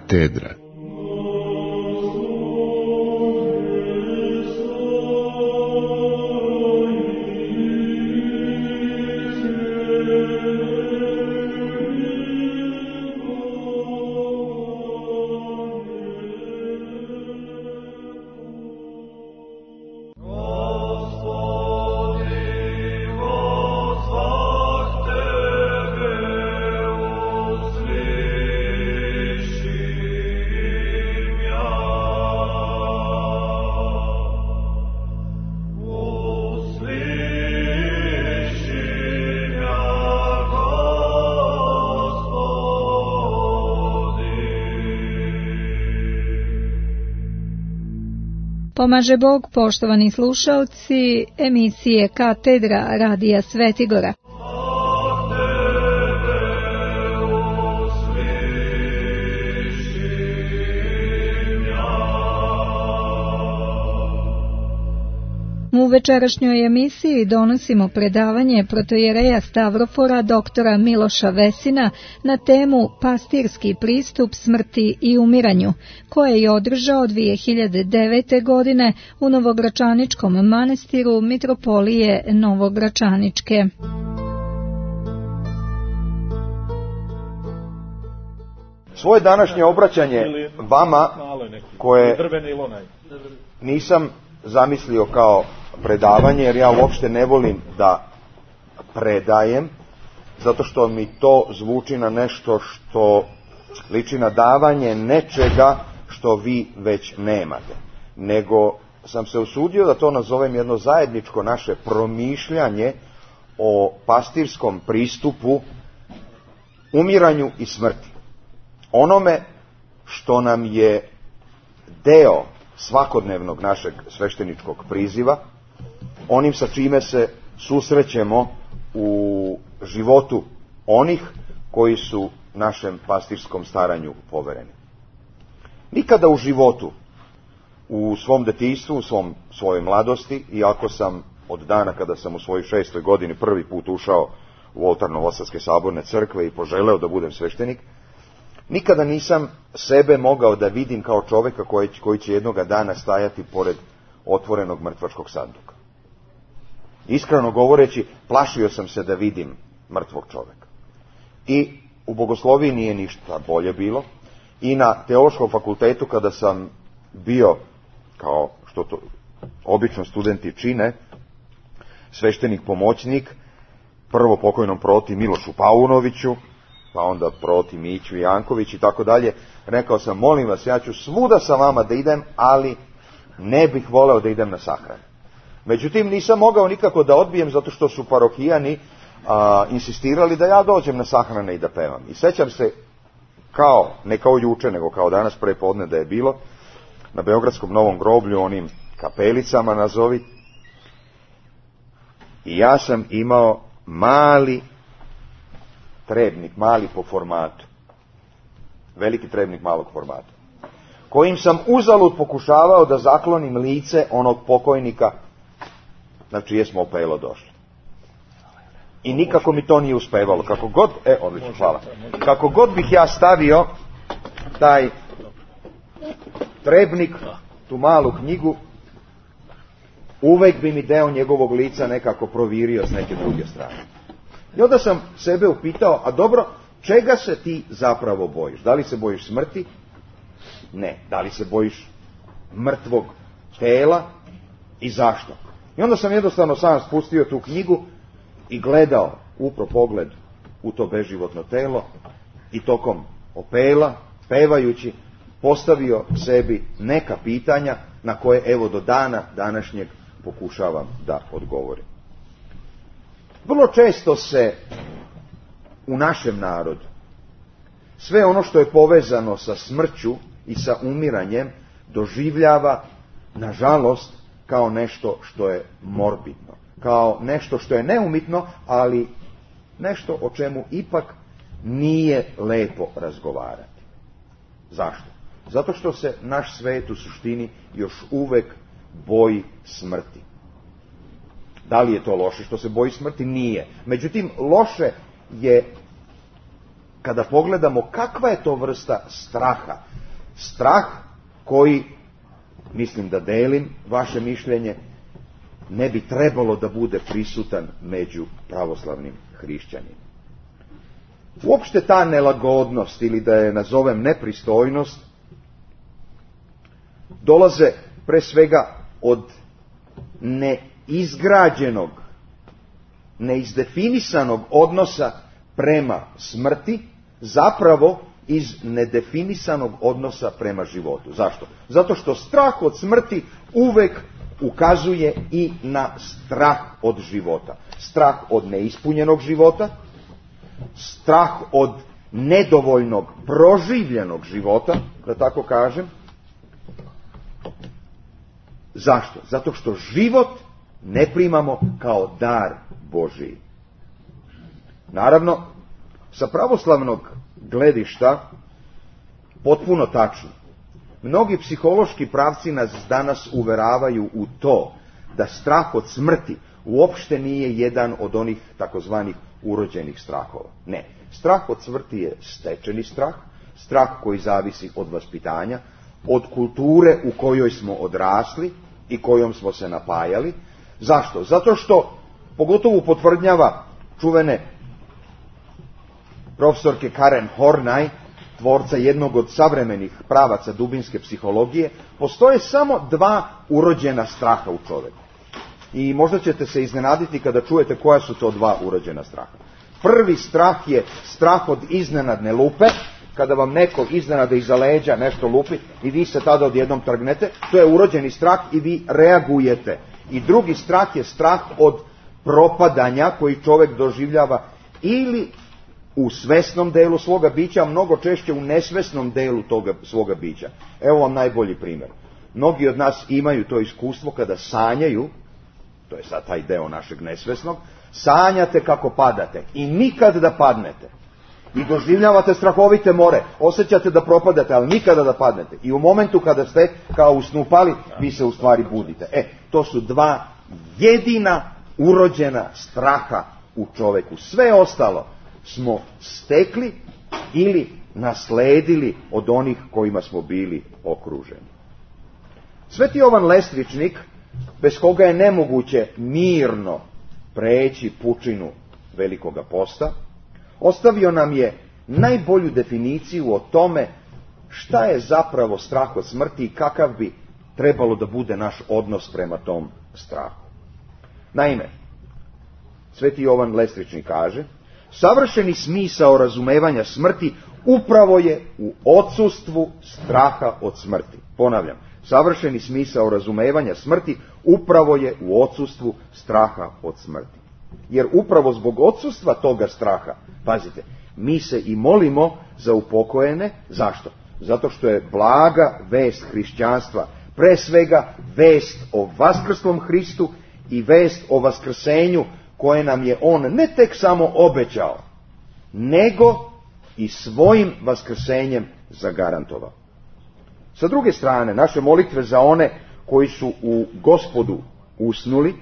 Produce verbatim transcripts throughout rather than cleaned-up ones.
Katedra. Pomaže Bog, poštovani slušalci emisije Katedra Radija Svetigora. U večerašnjoj emisiji donosimo predavanje protojereja Stavrofora doktora Miloša Vesina na temu Pastirski pristup smrti i umiranju, koje je održao dvije hiljade devete. godine u Novogračaničkom manastiru Mitropolije Novogračaničke. Svoje današnje obraćanje vama, koje nisam zamislio kao predavanje, jer ja uopšte ne volim da predajem, zato što mi to zvuči na nešto što liči na davanje nečega što vi već nemate. Nego sam se usudio da to nazovem jedno zajedničko naše promišljanje o pastirskom pristupu umiranju i smrti. Onome što nam je deo svakodnevnog našeg svešteničkog priziva, onim sa čime se susrećemo u životu onih koji su našem pastirskom staranju povereni. Nikada u životu, u svom detinjstvu, u svom, svojoj mladosti, iako sam od dana kada sam u svojoj šestoj godini prvi put ušao u oltar Novosadske saborne crkve i poželeo da budem sveštenik, nikada nisam sebe mogao da vidim kao čoveka koji, koji će jednoga dana stajati pored otvorenog mrtvačkog sanduka. Iskreno govoreći, plašio sam se da vidim mrtvog čoveka. I u bogosloviji nije ništa bolje bilo. I na teološkom fakultetu, kada sam bio, kao što to obično studenti čine, sveštenik pomoćnik, prvo pokojnom proti Milošu Paunoviću, pa onda proti Miću Janković i tako dalje, rekao sam, molim vas, ja ću svuda sa vama da idem, ali ne bih voleo da idem na sahrane. Međutim, nisam mogao nikako da odbijem, zato što su parohijani a, insistirali da ja dođem na sahrane i da pevam. I sećam se, kao, ne kao juče, nego kao danas prepodne da je bilo, na Beogradskom Novom groblju, onim kapelicama nazovi, i ja sam imao mali trebnik, mali po formatu, veliki trebnik malog formata, kojim sam uzalud pokušavao da zaklonim lice onog pokojnika na čije smo opelo došli. I nikako mi to nije uspevalo. Kako god, e, odlično, hvala. Kako god bih ja stavio taj trebnik, tu malu knjigu, uvek bi mi deo njegovog lica nekako provirio s neke druge strane. I onda sam sebe upitao, a dobro, čega se ti zapravo bojiš? Da li se bojiš smrti? Ne. Da li se bojiš mrtvog tela? I zašto? I onda sam jednostavno sam spustio tu knjigu i gledao, upro pogled u to beživotno telo i tokom opela, pevajući, postavio sebi neka pitanja na koje evo do dana današnjeg pokušavam da odgovorim. Vrlo često se u našem narodu sve ono što je povezano sa smrću i sa umiranjem doživljava, nažalost, kao nešto što je morbidno, kao nešto što je neumitno, ali nešto o čemu ipak nije lepo razgovarati. Zašto? Zato što se naš svet u suštini još uvek boji smrti. Da li je to loše što se boji smrti? Nije. Međutim, loše je kada pogledamo kakva je to vrsta straha strah koji, mislim da delim vaše mišljenje, ne bi trebalo da bude prisutan među pravoslavnim hrišćanima. Uopšte ta nelagodnost, ili da je nazovem nepristojnost, dolaze pre svega od neizgrađenog, neizdefinisanog odnosa prema smrti, zapravo iz nedefinisanog odnosa prema životu. Zašto? Zato što strah od smrti uvek ukazuje i na strah od života. Strah od neispunjenog života, strah od nedovoljnog proživljenog života, da tako kažem. Zašto? Zato što život ne primamo kao dar Božiji. Naravno, sa pravoslavnog gledišta potpuno tačno. Mnogi psihološki pravci nas danas uveravaju u to da strah od smrti uopšte nije jedan od onih takozvanih urođenih strahova. Ne, strah od smrti je stečeni strah, strah koji zavisi od vaspitanja, od kulture u kojoj smo odrasli i kojom smo se napajali. Zašto? Zato što, pogotovo potvrdnjava čuvene profesorke Karen Horney, tvorca jednog od savremenih pravaca dubinske psihologije, postoje samo dva urođena straha u čoveku. I možda ćete se iznenaditi kada čujete koja su to dva urođena straha. Prvi strah je strah od iznenadne lupe, kada vam neko iznenada iza leđa nešto lupi i vi se tada odjednom trgnete, to je urođeni strah i vi reagujete. I drugi strah je strah od propadanja koji čovek doživljava ili u svesnom delu svoga bića, a mnogo češće u nesvesnom delu toga svoga bića. Evo vam najbolji primjer. Mnogi od nas imaju to iskustvo kada sanjaju, to je sad taj deo našeg nesvesnog, sanjate kako padate i nikad da padnete. I doživljavate strahovite more, osjećate da propadate, ali nikada da padnete. I u momentu kada ste kao u snu pali, vi se u stvari budite. E, to su dva jedina urođena straha u čoveku. Sve ostalo smo stekli ili nasledili od onih kojima smo bili okruženi. Sveti Jovan Lestvičnik, bez koga je nemoguće mirno preći pučinu Velikoga posta, ostavio nam je najbolju definiciju o tome šta je zapravo strah od smrti i kakav bi trebalo da bude naš odnos prema tom strahu. Naime, Sveti Jovan Lestvičnik kaže: savršeni smisao razumevanja smrti upravo je u odsustvu straha od smrti. Ponavljam, savršeni smisao razumevanja smrti upravo je u odsustvu straha od smrti. Jer upravo zbog odsustva toga straha, pazite, mi se i molimo za upokojene. Zašto? Zato što je blaga vest hrišćanstva pre svega vest o vaskrslom Hristu i vest o vaskrsenju koje nam je on ne tek samo obećao, nego i svojim vaskrsenjem zagarantovao. Sa druge strane, naše molitve za one koji su u Gospodu usnuli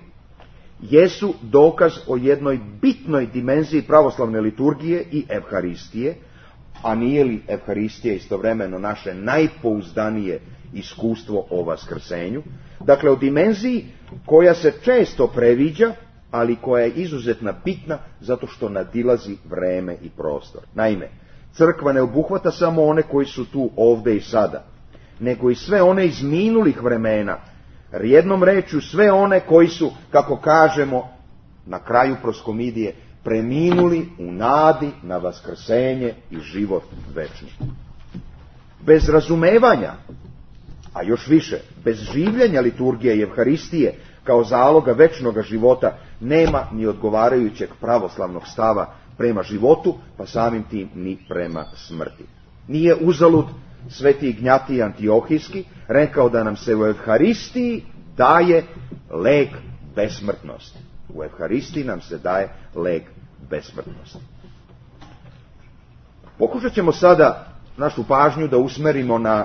jesu dokaz o jednoj bitnoj dimenziji pravoslavne liturgije i evharistije, a nije li evharistija istovremeno naše najpouzdanije iskustvo o vaskrsenju? Dakle, o dimenziji koja se često previđa, ali koja je izuzetno bitna zato što nadilazi vreme i prostor. Naime, crkva ne obuhvata samo one koji su tu ovde i sada, nego i sve one iz minulih vremena, jednom rečju sve one koji su, kako kažemo na kraju proskomidije, preminuli u nadi na vaskrsenje i život večni. Bez razumevanja, a još više, bez življenja liturgije i evharistije kao zaloga večnoga života, nema ni odgovarajućeg pravoslavnog stava prema životu, pa samim tim ni prema smrti. Nije uzalud Sveti Ignjatij Antiohijski rekao da nam se u evharistiji daje lek besmrtnosti. U evharistiji nam se daje lek besmrtnosti. Pokušat ćemo sada našu pažnju da usmerimo na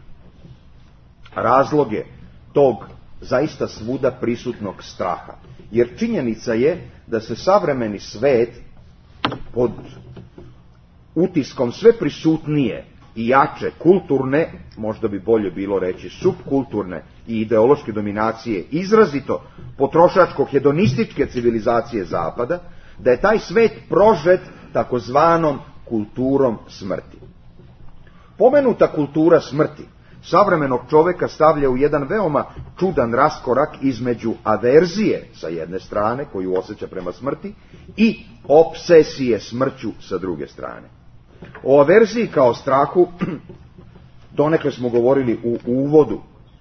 razloge tog zaista svuda prisutnog straha. Jer činjenica je da se savremeni svet pod utiskom sve prisutnije i jače kulturne, možda bi bolje bilo reći subkulturne i ideološke dominacije izrazito potrošačko-hedonističke civilizacije Zapada, da je taj svet prožet takozvanom kulturom smrti. Pomenuta kultura smrti savremenog čovjeka stavlja u jedan veoma čudan raskorak između averzije sa jedne strane, koju osjeća prema smrti, i opsesije smrću sa druge strane. O averziji kao strahu donekle smo govorili u uvodu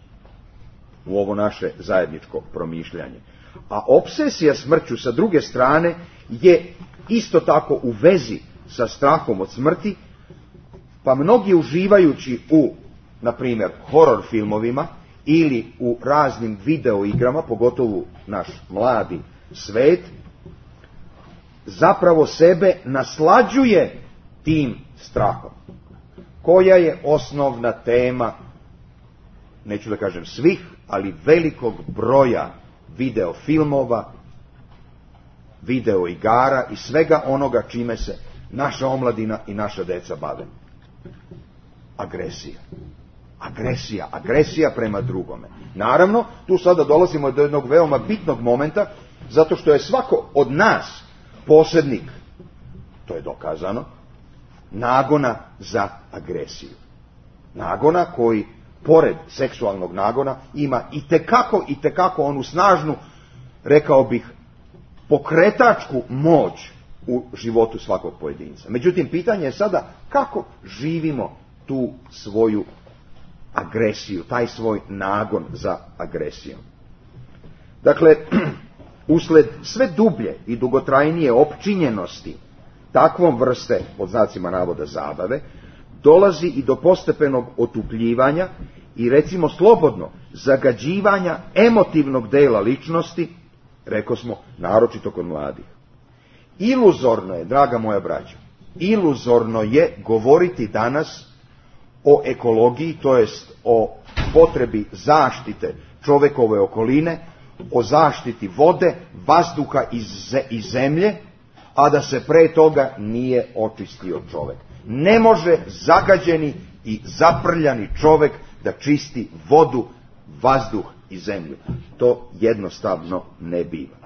u ovo naše zajedničko promišljanje. A opsesija smrću sa druge strane je isto tako u vezi sa strahom od smrti, pa mnogi uživajući u, na primjer, horor filmovima ili u raznim video igrama, pogotovo naš mladi svet, zapravo sebe naslađuje tim strahom. Koja je osnovna tema, neću da kažem svih, ali velikog broja video filmova, video igara i svega onoga čime se naša omladina i naša deca bave? Agresija. Agresija. Agresija prema drugome. Naravno, tu sada dolazimo do jednog veoma bitnog momenta, zato što je svako od nas posjednik, to je dokazano, nagona za agresiju. Nagona koji, pored seksualnog nagona, ima itekako, itekako onu snažnu, rekao bih, pokretačku moć u životu svakog pojedinca. Međutim, pitanje je sada kako živimo tu svoju agresiju, taj svoj nagon za agresijom. Dakle, usled sve dublje i dugotrajnije opčinjenosti takvom vrste, pod znacima navoda, zabave, dolazi i do postepenog otupljivanja i, recimo slobodno, zagađivanja emotivnog dela ličnosti, rekao smo, naročito kod mladih. Iluzorno je, draga moja braćo, iluzorno je govoriti danas o ekologiji, to jest o potrebi zaštite čovjekove okoline, o zaštiti vode, vazduha i zemlje, a da se pre toga nije očistio čovjek. Ne može zagađeni i zaprljani čovjek da čisti vodu, vazduh i zemlju. To jednostavno ne biva.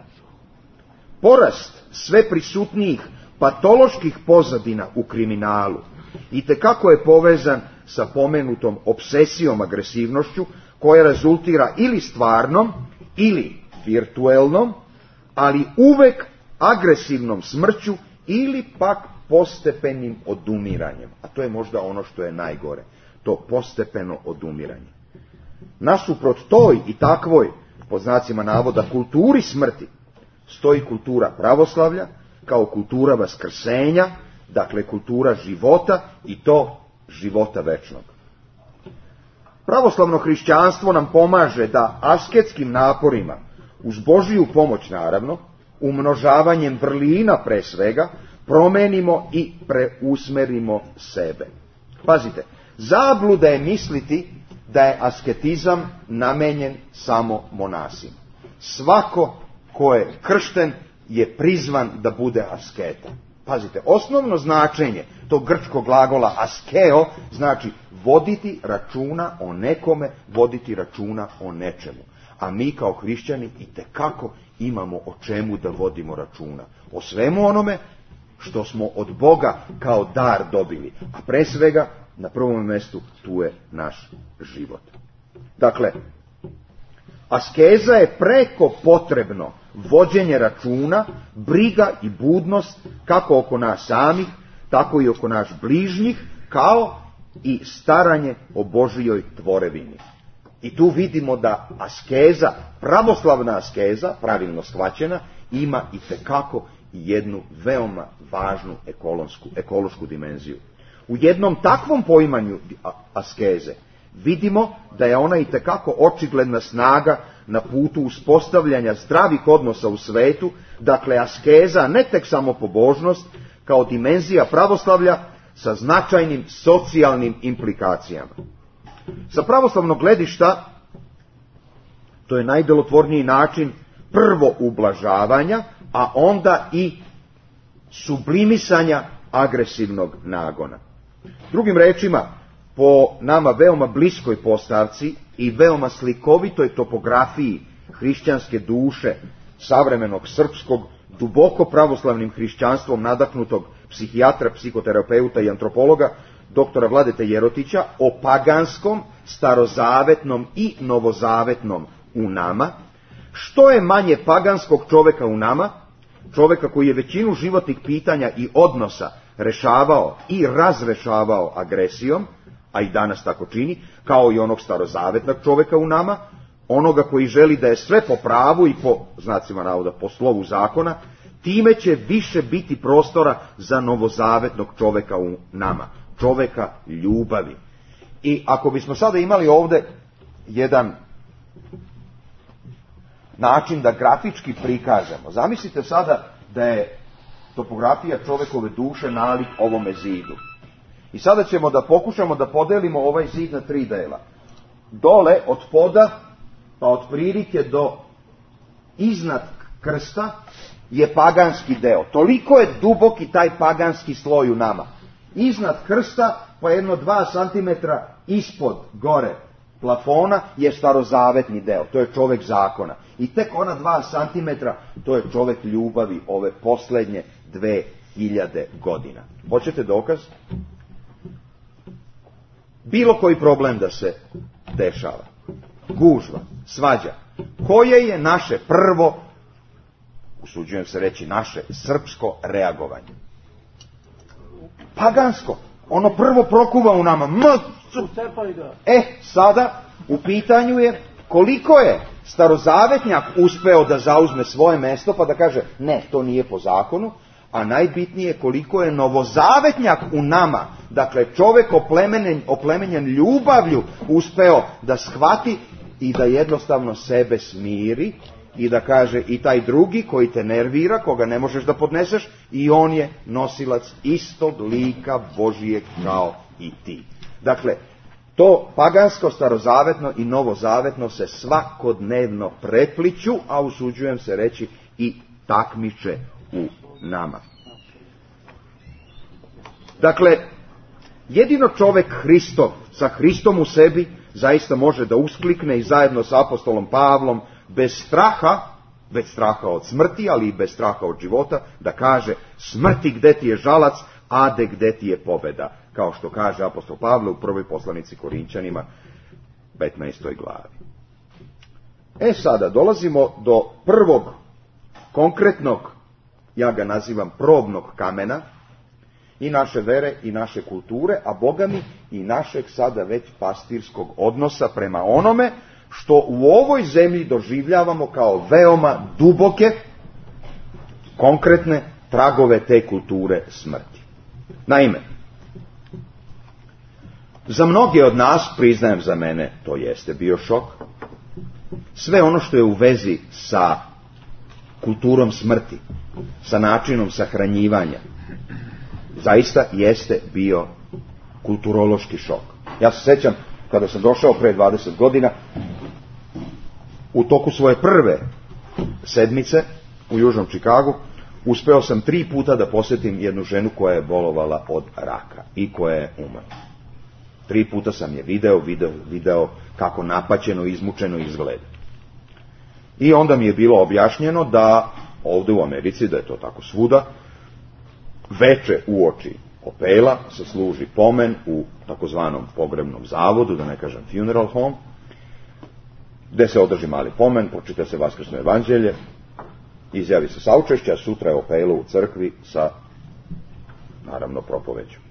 Porast sve prisutnijih patoloških pozadina u kriminalu itekako je povezan sa pomenutom obsesijom agresivnošću, koja rezultira ili stvarnom ili virtuelnom, ali uvek agresivnom smrću ili pak postepenim odumiranjem. A to je možda ono što je najgore, to postepeno odumiranje. Nasuprot toj i takvoj, pod znacima navoda, kulturi smrti, stoji kultura pravoslavlja kao kultura vaskrsenja, dakle kultura života, i to života večnog. Pravoslavno hrišćanstvo nam pomaže da asketskim naporima, uz Božiju pomoć naravno, umnožavanjem vrlina pre svega, promenimo i preusmerimo sebe. Pazite, zabluda je misliti da je asketizam namenjen samo monasima. Svako ko je kršten je prizvan da bude asketa. Pazite, osnovno značenje tog grčkog glagola askeo znači voditi računa o nekome, voditi računa o nečemu. A mi kao hrišćani itekako imamo o čemu da vodimo računa. O svemu onome što smo od Boga kao dar dobili. A pre svega, na prvom mjestu, tu je naš život. Dakle, askeza je preko potrebno vođenje računa, briga i budnost kako oko nas samih, tako i oko naš bližnjih, kao i staranje o Božijoj tvorevini. I tu vidimo da askeza, pravoslavna askeza, pravilno shvaćena, ima itekako jednu veoma važnu ekološku, ekološku dimenziju. U jednom takvom poimanju askeze vidimo da je ona itekako očigledna snaga na putu uspostavljanja zdravih odnosa u svetu, dakle askeza ne tek samo pobožnost, kao dimenzija pravoslavlja sa značajnim socijalnim implikacijama. Sa pravoslavnog gledišta to je najdelotvorniji način prvo ublažavanja, a onda i sublimisanja agresivnog nagona. Drugim rečima, po nama veoma bliskoj postavci i veoma slikovitoj topografiji hrišćanske duše, savremenog srpskog, duboko pravoslavnim hrišćanstvom nadahnutog psihijatra, psihoterapeuta i antropologa, doktora Vladete Jerotića, o paganskom, starozavetnom i novozavetnom u nama. Što je manje paganskog čoveka u nama, čoveka koji je većinu životnih pitanja i odnosa rešavao i razrešavao agresijom, a i danas tako čini, kao i onog starozavetnog čoveka u nama, onoga koji želi da je sve po pravu i po, znacima navoda, po slovu zakona, time će više biti prostora za novozavetnog čoveka u nama, čoveka ljubavi. I ako bismo sada imali ovde jedan način da grafički prikažemo, zamislite sada da je topografija čovekove duše nalik ovome zidu. I sada ćemo da pokušamo da podelimo ovaj zid na tri dela. Dole od poda, pa od prilike do iznad krsta je paganski deo. Toliko je duboki taj paganski sloj u nama. Iznad krsta, pa jedno dva santimetra ispod gore plafona je starozavetni deo. To je čovek zakona. I tek ona dva santimetra, to je čovek ljubavi ove poslednje dve hiljade godina. Hoćete dokaz? Bilo koji problem da se dešava, gužva, svađa, koje je naše prvo, usuđujem se reći, naše srpsko reagovanje? Pagansko. Ono prvo prokuva u nama. M, e, sada u pitanju je koliko je starozavetnjak uspeo da zauzme svoje mesto pa da kaže ne, to nije po zakonu, a najbitnije koliko je novozavetnjak u nama, dakle čovek oplemenjen, oplemenjen ljubavlju, uspeo da shvati i da jednostavno sebe smiri i da kaže i taj drugi koji te nervira, koga ne možeš da podneseš, i on je nosilac istog lika Božijeg kao i ti. Dakle, to pagansko, starozavetno i novozavetno se svakodnevno prepliću, a usuđujem se reći i takmiče u nama. Dakle, jedino čovek Hristov, sa Hristom u sebi, zaista može da usklikne i zajedno sa apostolom Pavlom, bez straha, bez straha od smrti, ali i bez straha od života, da kaže: smrti, gde ti je žalac, ade, gde ti je pobeda, kao što kaže apostol Pavle u prvoj poslanici Korinćanima, petnaestoj glavi. E sada, dolazimo do prvog konkretnog, ja ga nazivam probnog kamena, i naše vere i naše kulture, a bogami i našeg sada već pastirskog odnosa prema onome što u ovoj zemlji doživljavamo kao veoma duboke, konkretne tragove te kulture smrti. Naime, za mnoge od nas, priznajem za mene, to jeste bio šok, sve ono što je u vezi sa kulturom smrti, sa načinom sahranjivanja, zaista jeste bio kulturološki šok. Ja se sećam, kada sam došao pre dvadeset godina, u toku svoje prve sedmice u Južnom Čikagu, uspeo sam tri puta da posetim jednu ženu koja je bolovala od raka i koja je umrla. Tri puta sam je video, video, video kako napaćeno, izmučeno izgleda. I onda mi je bilo objašnjeno da ovde u Americi, da je to tako svuda, veče uoči opela se služi pomen u takozvanom pogrebnom zavodu, da ne kažem funeral home, gde se održi mali pomen, pročita se vaskrsno evanđelje, izjavi se saučešća, sutra je opelo u crkvi sa, naravno, propoveđom.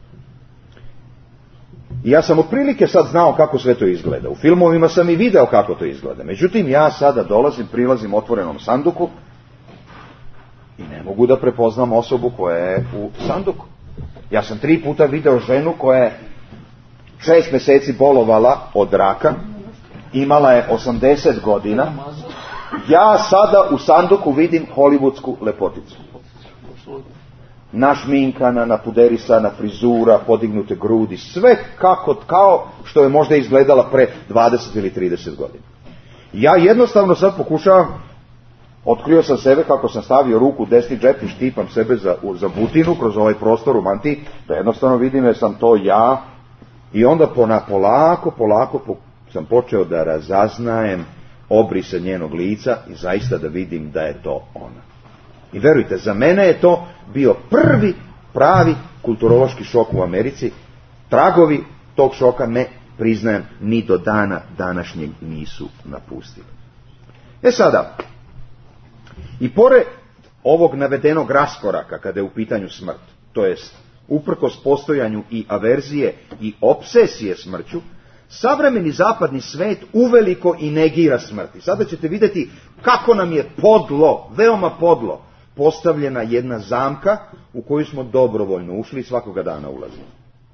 I ja sam otprilike sad znao kako sve to izgleda. U filmovima sam i video kako to izgleda. Međutim, ja sada dolazim, prilazim otvorenom sanduku i ne mogu da prepoznam osobu koja je u sanduku. Ja sam tri puta video ženu koja je šest meseci bolovala od raka, imala je osamdeset godina. Ja sada u sanduku vidim hollywoodsku lepoticu. Našminkana, napuderisana frizura, podignute grudi, sve kako, kao što je možda izgledala pre dvadeset ili trideset godina. Ja jednostavno sad pokušavam, otkrio sam sebe kako sam stavio ruku u desni džep i štipam sebe za, za butinu kroz ovaj prostor u mantiji, da jednostavno vidim jer sam to ja I onda pona, polako, polako po, sam počeo da razaznajem obrise njenog lica i zaista da vidim da je to ona. I verujte, za mene je to bio prvi pravi kulturološki šok u Americi. Tragovi tog šoka, ne priznajem, ni do dana današnjeg nisu napustili. E sada, i pored ovog navedenog raskoraka kada je u pitanju smrt, to jest uprkos postojanju i averzije i obsesije smrću, savremeni zapadni svet uveliko i negira smrti. Sada ćete vidjeti kako nam je podlo, veoma podlo, postavljena jedna zamka u koju smo dobrovoljno ušli i svakoga dana ulazimo.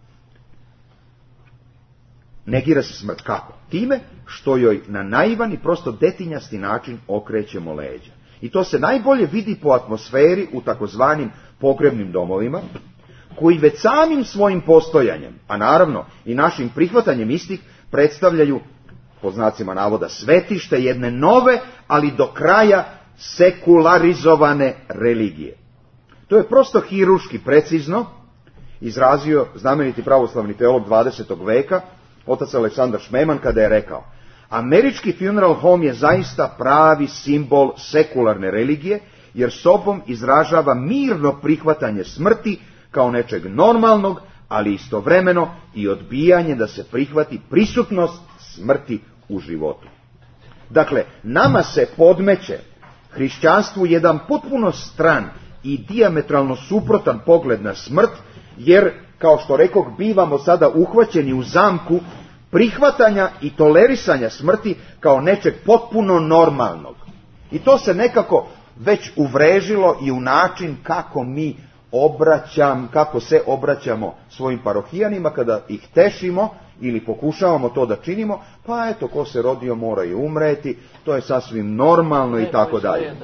Negira se smrt. Kako? Time što joj na naivan i prosto detinjasti način okrećemo leđa. I to se najbolje vidi po atmosferi u takozvanim pogrebnim domovima, koji već samim svojim postojanjem, a naravno i našim prihvatanjem istih, predstavljaju, po znacima navoda, svetište jedne nove, ali do kraja sekularizovane religije. To je prosto hiruški precizno izrazio znameniti pravoslavni teolog dvadesetog veka, otac Aleksandar Šmeman, kada je rekao: američki funeral home je zaista pravi simbol sekularne religije, jer sobom izražava mirno prihvatanje smrti kao nečeg normalnog, ali istovremeno i odbijanje da se prihvati prisutnost smrti u životu. Dakle, nama se podmeće hrišćanstvu jedan potpuno stran i dijametralno suprotan pogled na smrt, jer, kao što rekoh, bivamo sada uhvaćeni u zamku prihvatanja i tolerisanja smrti kao nečeg potpuno normalnog. I to se nekako već uvrežilo i u način kako mi obraćam, kako se obraćamo svojim parohijanima kada ih tešimo ili pokušavamo to da činimo, pa eto, ko se rodio mora i umreti, to je sasvim normalno i tako dalje.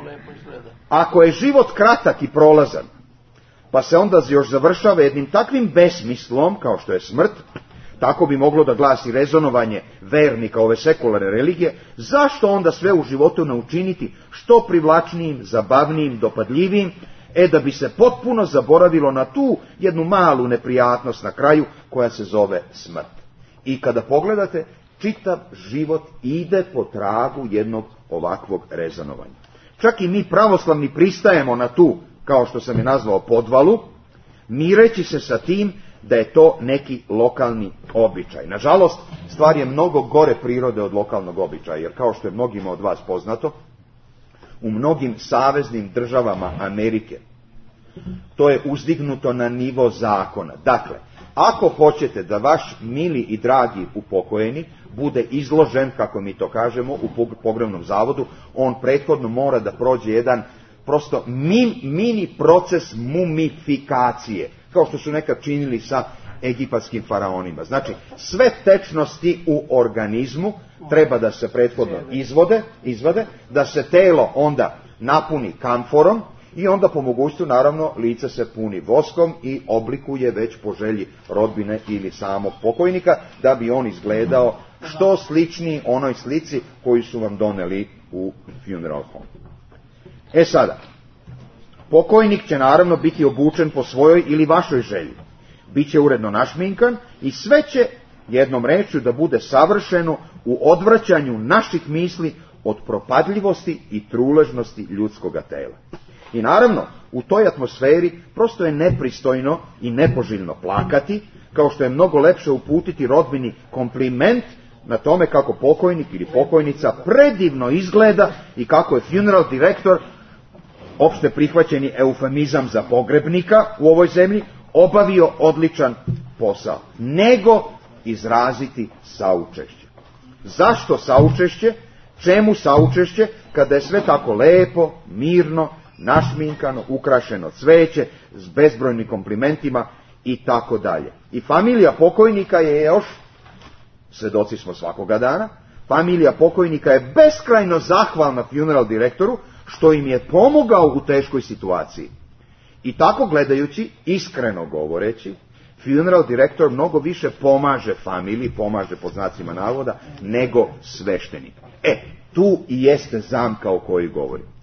Ako je život kratak i prolazan, pa se onda još završava jednim takvim besmislom kao što je smrt, tako bi moglo da glasi rezonovanje vernika ove sekularne religije, zašto onda sve u životu ne učiniti što privlačnijim, zabavnijim, dopadljivijim, e da bi se potpuno zaboravilo na tu jednu malu neprijatnost na kraju koja se zove smrt. I kada pogledate, čitav život ide po tragu jednog ovakvog rezonovanja. Čak i mi pravoslavni pristajemo na tu, kao što sam je nazvao, podvalu, mireći se sa tim da je to neki lokalni običaj. Nažalost, stvar je mnogo gore prirode od lokalnog običaja, jer kao što je mnogima od vas poznato, u mnogim saveznim državama Amerike to je uzdignuto na nivo zakona. Dakle, ako hoćete da vaš mili i dragi upokojeni bude izložen, kako mi to kažemo, u pogrebnom zavodu, on prethodno mora da prođe jedan prosto min, mini proces mumifikacije, kao što su nekad činili sa egipatskim faraonima. Znači, sve tečnosti u organizmu treba da se prethodno izvode, izvade, da se telo onda napuni kamforom i onda po mogućstvu, naravno, lice se puni voskom i oblikuje već po želji rodbine ili samog pokojnika, da bi on izgledao što sličniji onoj slici koju su vam doneli u funeral home. E sada, pokojnik će naravno biti obučen po svojoj ili vašoj želji. Biće uredno našminkan i sve će, jednom rečju, da bude savršeno u odvraćanju naših misli od propadljivosti i truležnosti ljudskoga tela. I naravno, u toj atmosferi prosto je nepristojno i nepoželjno plakati, kao što je mnogo lepše uputiti rodbini kompliment na tome kako pokojnik ili pokojnica predivno izgleda i kako je funeral direktor, opšte prihvaćeni eufemizam za pogrebnika u ovoj zemlji, obavio odličan posao, nego izraziti saučešće. Zašto saučešće? Čemu saučešće kada je sve tako lepo, mirno, našminkano, ukrašeno cveće, s bezbrojnim komplimentima i tako dalje. I familija pokojnika je još, svedoci smo svakoga dana, familija pokojnika je beskrajno zahvalna funeral direktoru što im je pomogao u teškoj situaciji. I tako gledajući, iskreno govoreći, funeral direktor mnogo više pomaže familiji, pomaže pod znacima navoda, nego sveštenik. E, tu i jeste zamka o kojoj govorim.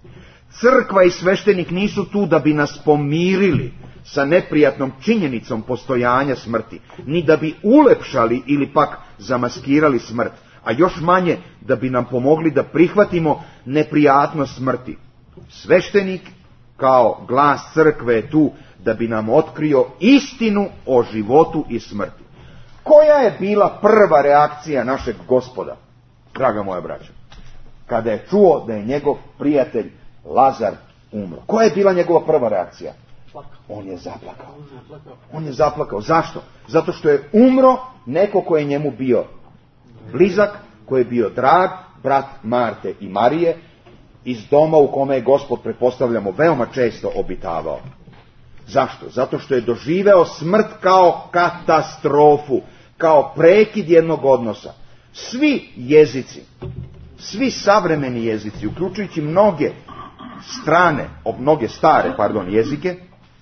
Crkva i sveštenik nisu tu da bi nas pomirili sa neprijatnom činjenicom postojanja smrti, ni da bi ulepšali ili pak zamaskirali smrt, a još manje da bi nam pomogli da prihvatimo neprijatnost smrti. Sveštenik kao glas crkve je tu da bi nam otkrio istinu o životu i smrti. Koja je bila prva reakcija našeg Gospoda, draga moja braćo, kada je čuo da je njegov prijatelj Lazar umro? Koja je bila njegova prva reakcija? On je zaplakao. On je zaplakao. Zašto? Zato što je umro neko ko je njemu bio blizak, koji je bio drag, brat Marte i Marije, iz doma u kome je Gospod, pretpostavljamo, veoma često obitavao. Zašto? Zato što je doživeo smrt kao katastrofu, kao prekid jednog odnosa. Svi jezici, svi savremeni jezici, uključujući mnoge strane, mnoge stare, pardon, jezike,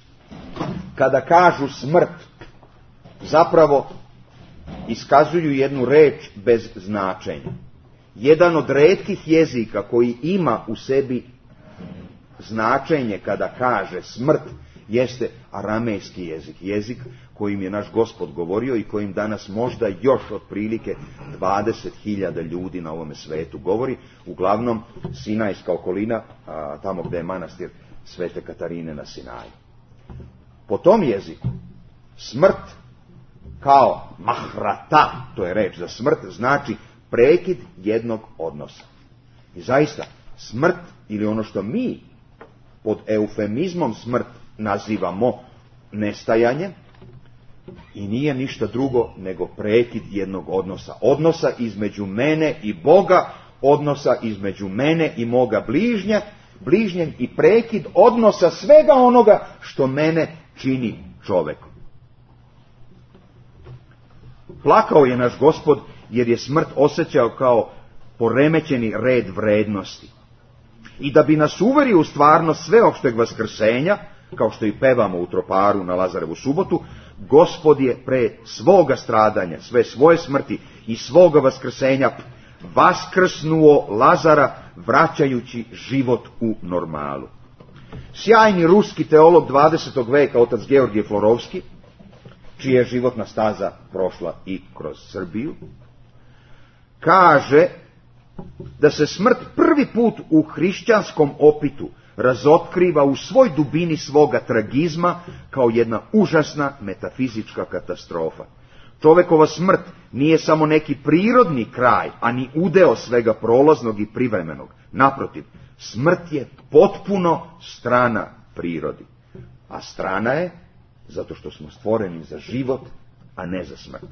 kada kažu smrt, zapravo iskazuju jednu reč bez značenja. Jedan od retkih jezika koji ima u sebi značenje kada kaže smrt jeste aramejski jezik, jezik kojim je naš Gospod govorio i kojim danas možda još otprilike dvadeset hiljada ljudi na ovome svetu govori, uglavnom Sinajska okolina, a, tamo gde je manastir Svete Katarine na Sinaju. Po tom jeziku smrt kao mahrata, to je reč za smrt, znači prekid jednog odnosa. I zaista, smrt, ili ono što mi pod eufemizmom smrt nazivamo nestajanje, i nije ništa drugo nego prekid jednog odnosa. Odnosa između mene i Boga, odnosa između mene i moga bližnja, bližnjeg i prekid odnosa svega onoga što mene čini čovekom. Plakao je naš Gospod jer je smrt osjećao kao poremećeni red vrednosti. I da bi nas uverio u stvarnost sveopšteg vaskrsenja, kao što i pevamo u troparu na Lazarevu subotu, Gospod je pre svoga stradanja, sve svoje smrti i svoga vaskrsenja vaskrsnuo Lazara, vraćajući život u normalu. Sjajni ruski teolog dvadesetog veka, otac Georgije Florovski, čija je životna staza prošla i kroz Srbiju, kaže da se smrt prvi put u hrišćanskom opitu razotkriva u svoj dubini svoga tragizma kao jedna užasna metafizička katastrofa. Čovekova smrt nije samo neki prirodni kraj, a ni udeo svega prolaznog i privremenog. Naprotiv, smrt je potpuno strana prirodi. A strana je zato što smo stvoreni za život, a ne za smrt.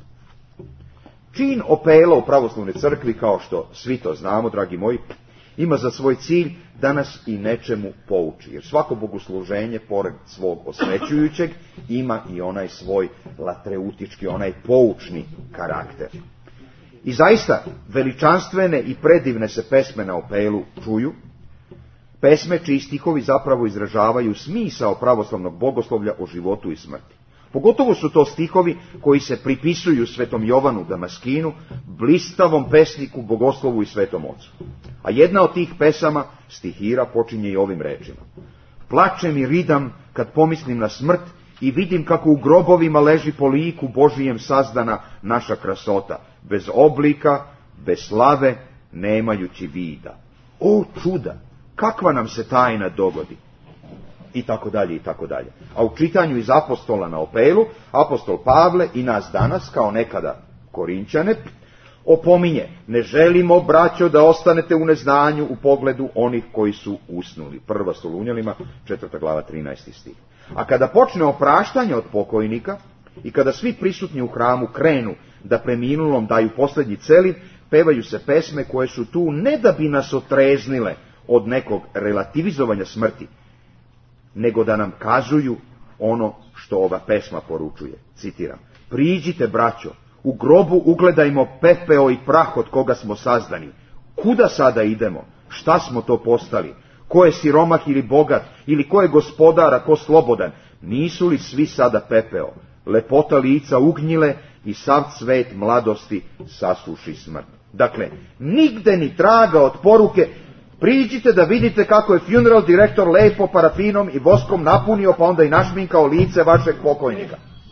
Čin opela u pravoslavnoj crkvi, kao što svi to znamo, dragi moji, ima za svoj cilj da nas i nečemu pouči. Jer svako bogosluženje, pored svog osvećujućeg, ima i onaj svoj latreutički, onaj poučni karakter. I zaista, veličanstvene i predivne se pesme na opelu čuju, pesme čiji stihovi zapravo izražavaju smisao pravoslavnog bogoslovlja o životu i smrti. Pogotovo su to stihovi koji se pripisuju svetom Jovanu Damaskinu, blistavom pesniku, bogoslovu i svetom ocu. A jedna od tih pesama, stihira, počinje i ovim rečima. Plačem i ridam kad pomislim na smrt i vidim kako u grobovima leži po liku Božijem sazdana naša krasota, bez oblika, bez slave, nemajući vida. O čuda, kakva nam se tajna dogodi? I tako dalje, i tako dalje. A u čitanju iz apostola na opelu, apostol Pavle i nas danas, kao nekada Korinćane, opominje, ne želimo, braćo, da ostanete u neznanju u pogledu onih koji su usnuli. Prva Solunjanima, četvrta glava, trinaesti stih. A kada počne opraštanje od pokojnika i kada svi prisutni u hramu krenu da preminulom daju posljednji celin, pevaju se pesme koje su tu ne da bi nas otreznile od nekog relativizovanja smrti, nego da nam kazuju ono što ova pesma poručuje. Citiram. Priđite, braćo, u grobu ugledajmo pepeo i prah od koga smo sazdani. Kuda sada idemo? Šta smo to postali? Ko je siromah ili bogat? Ili ko je gospodar, a ko slobodan? Nisu li svi sada pepeo? Lepota lica ugnjile i sav cvet mladosti sasuši smrt. Dakle, nigde ni traga od poruke Priđite da vidite kako je funeral direktor lepo parafinom i voskom napunio, pa onda i našminkao lice vašeg pokojnika.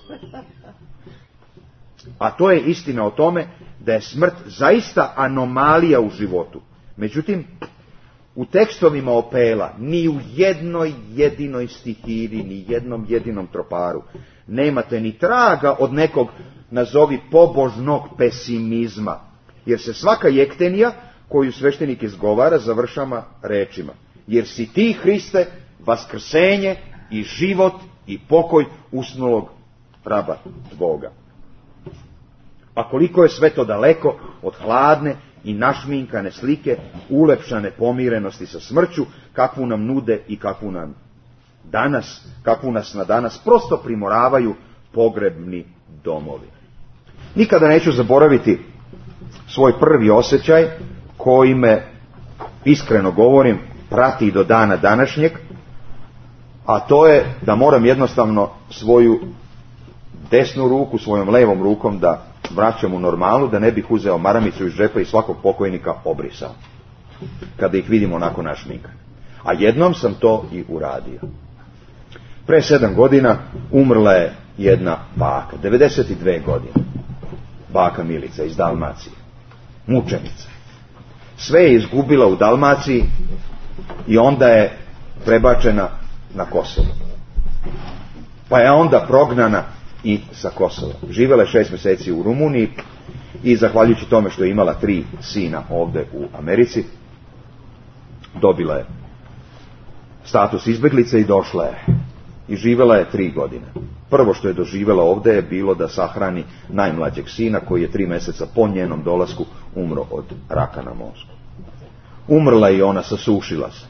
A to je istina o tome da je smrt zaista anomalija u životu. Međutim, u tekstovima Opela, ni u jednoj jedinoj stihiri, ni jednom jedinom troparu, nemate ni traga od nekog, nazovi, pobožnog pesimizma. Jer se svaka jektenija koju sveštenik izgovara završava rečima: jer si ti, Hriste, vaskrsenje i život i pokoj usnulog raba Boga. Pa koliko je sve to daleko od hladne i našminkane slike ulepšane pomirenosti sa smrću, kakvu nam nude i kakvu nam danas, kakvu nas na danas prosto primoravaju pogrebni domovi. Nikada neću zaboraviti svoj prvi osjećaj koji me, iskreno govorim, prati do dana današnjeg, a to je da moram jednostavno svoju desnu ruku svojom levom rukom da vraćam u normalnu, da ne bih uzeo maramicu iz džepa i svakog pokojnika obrisao kada ih vidimo onako našminkane. A jednom sam to i uradio. Pre sedam godina umrla je jedna baka, devedeset dve godine, baka Milica iz Dalmacije, mučenica. Sve je izgubila u Dalmaciji i onda je prebačena na Kosovo. Pa je onda prognana i sa Kosova. Živjela je šest mjeseci u Rumuniji i zahvaljujući tome što je imala tri sina ovdje u Americi, dobila je status izbjeglice i došla je. I živjela je tri godine. Prvo što je doživjela ovdje je bilo da sahrani najmlađeg sina koji je tri mjeseca po njenom dolasku umro od raka na mozgu. Umrla i ona, sasušila se.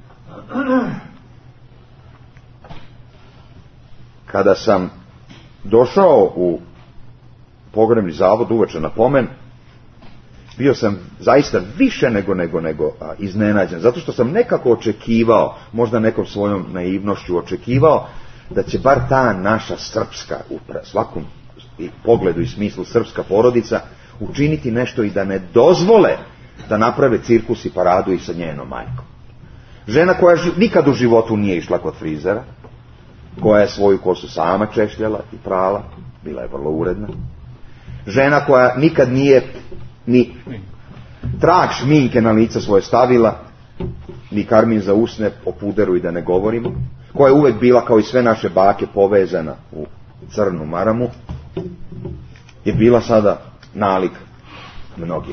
Kada sam došao u pogrebni zavod uveče na pomen, bio sam zaista više nego nego nego a, iznenađen, zato što sam nekako očekivao, možda nekom svojom naivnošću očekivao, da će bar ta naša srpska, u svakom pogledu i smislu srpska porodica, učiniti nešto i da ne dozvole da naprave cirkus i paradu i sa njenom majkom. Žena koja nikad u životu nije išla kod frizera, koja je svoju kosu sama češljala i prala, bila je vrlo uredna. Žena koja nikad nije ni trag šminke na lice svoje stavila, ni karmin za usne, o puderu i da ne govorimo, koja je uvek bila, kao i sve naše bake, povezana u crnu maramu, je bila sada nalik mnogima.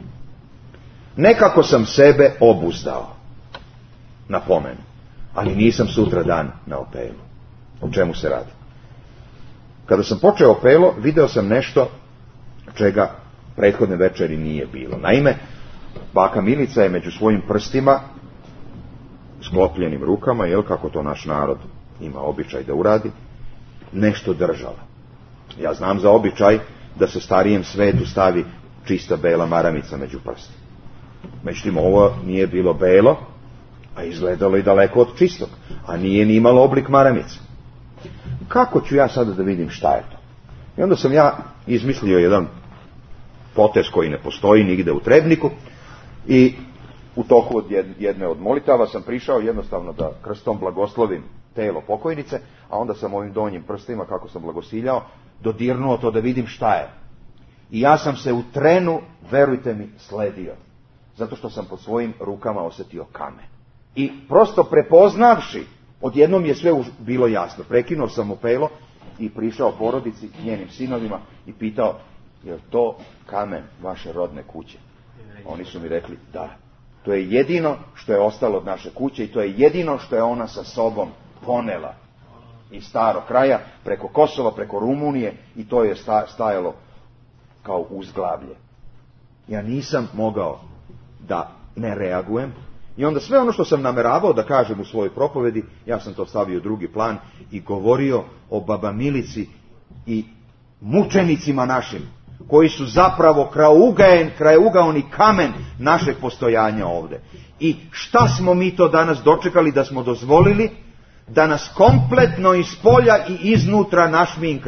Nekako sam sebe obuzdao na pomenu, ali nisam sutra dan na Opelu. O čemu se radi? Kada sam počeo Opelo, video sam nešto čega prethodne večeri nije bilo. Naime, baka Milica je među svojim prstima, sklopljenim rukama, jel, kako to naš narod ima običaj da uradi, nešto držala. Ja znam za običaj da se starijem svetu stavi čista bela maramica među prsti. Međutim, ovo nije bilo belo, a izgledalo i daleko od čistog, a nije ni imalo oblik maramice. Kako ću ja sada da vidim šta je to? I onda sam ja izmislio jedan potez koji ne postoji nigde u Trebniku i u toku od jedne od molitava sam prišao jednostavno da krstom blagoslovim telo pokojnice, a onda sam ovim donjim prstima, kako sam blagosiljao, dodirnuo to da vidim šta je. I ja sam se u trenu, verujte mi, sledio, zato što sam pod svojim rukama osjetio kamen. I prosto prepoznavši, odjednom je sve bilo jasno. Prekinuo sam Opelo i prišao porodici, njenim sinovima i pitao: je to kamen vaše rodne kuće? Oni su mi rekli: da. To je jedino što je ostalo od naše kuće i to je jedino što je ona sa sobom ponela iz starog kraja, preko Kosova, preko Rumunije, i to je stajalo kao uzglavlje. Ja nisam mogao da ne reagujem. I onda sve ono što sam nameravao da kažem u svojoj propovedi, ja sam to stavio u drugi plan i govorio o baba Milici i mučenicima našim, koji su zapravo kraugajen, kraugaoni kamen našeg postojanja ovde. I šta smo mi to danas dočekali da smo dozvolili da nas kompletno iz polja i iznutra našminkaju?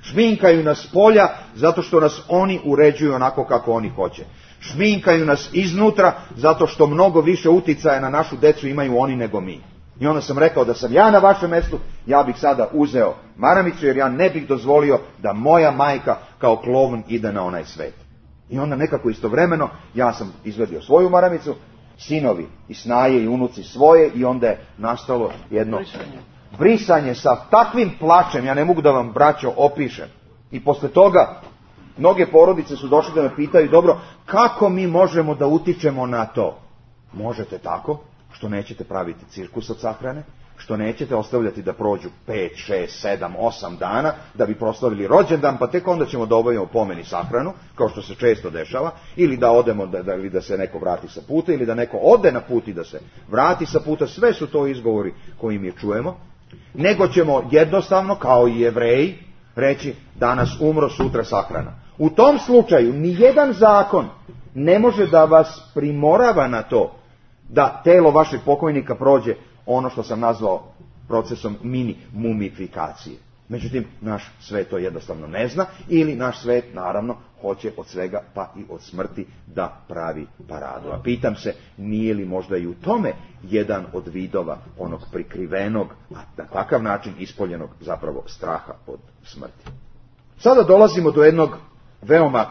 Šminkaju nas polja zato što nas oni uređuju onako kako oni hoće. Šminkaju nas iznutra zato što mnogo više uticaja na našu decu imaju oni nego mi. I onda sam rekao da sam ja na vašem mjestu, ja bih sada uzeo maramicu jer ja ne bih dozvolio da moja majka kao klovn ide na onaj svet. I onda nekako istovremeno ja sam izvedio svoju maramicu, sinovi i snaje i unuci svoje i onda je nastalo jedno brisanje. brisanje sa takvim plačem, ja ne mogu da vam braćo opišem. I posle toga mnoge porodice su došle da me pitaju, dobro, kako mi možemo da utičemo na to? Možete tako, što nećete praviti cirkus od sahrane, što nećete ostavljati da prođu pet, šest, sedam, osam dana da bi proslavili rođendan, pa tek onda ćemo da obavimo pomeni sahranu, kao što se često dešava, ili da odemo, da, da, ili da se neko vrati sa puta, ili da neko ode na put i da se vrati sa puta, sve su to izgovori koji mi čujemo, nego ćemo jednostavno, kao i Jevreji, reći danas umro, sutra sahrana. U tom slučaju nijedan zakon ne može da vas primorava na to da telo vašeg pokojnika prođe ono što sam nazvao procesom mini mumifikacije. Međutim, naš svet to jednostavno ne zna, ili naš svet, naravno, hoće od svega, pa i od smrti, da pravi paradu. A pitam se, nije li možda i u tome jedan od vidova onog prikrivenog, a na takav način ispoljenog zapravo straha od smrti. Sada dolazimo do jednog veoma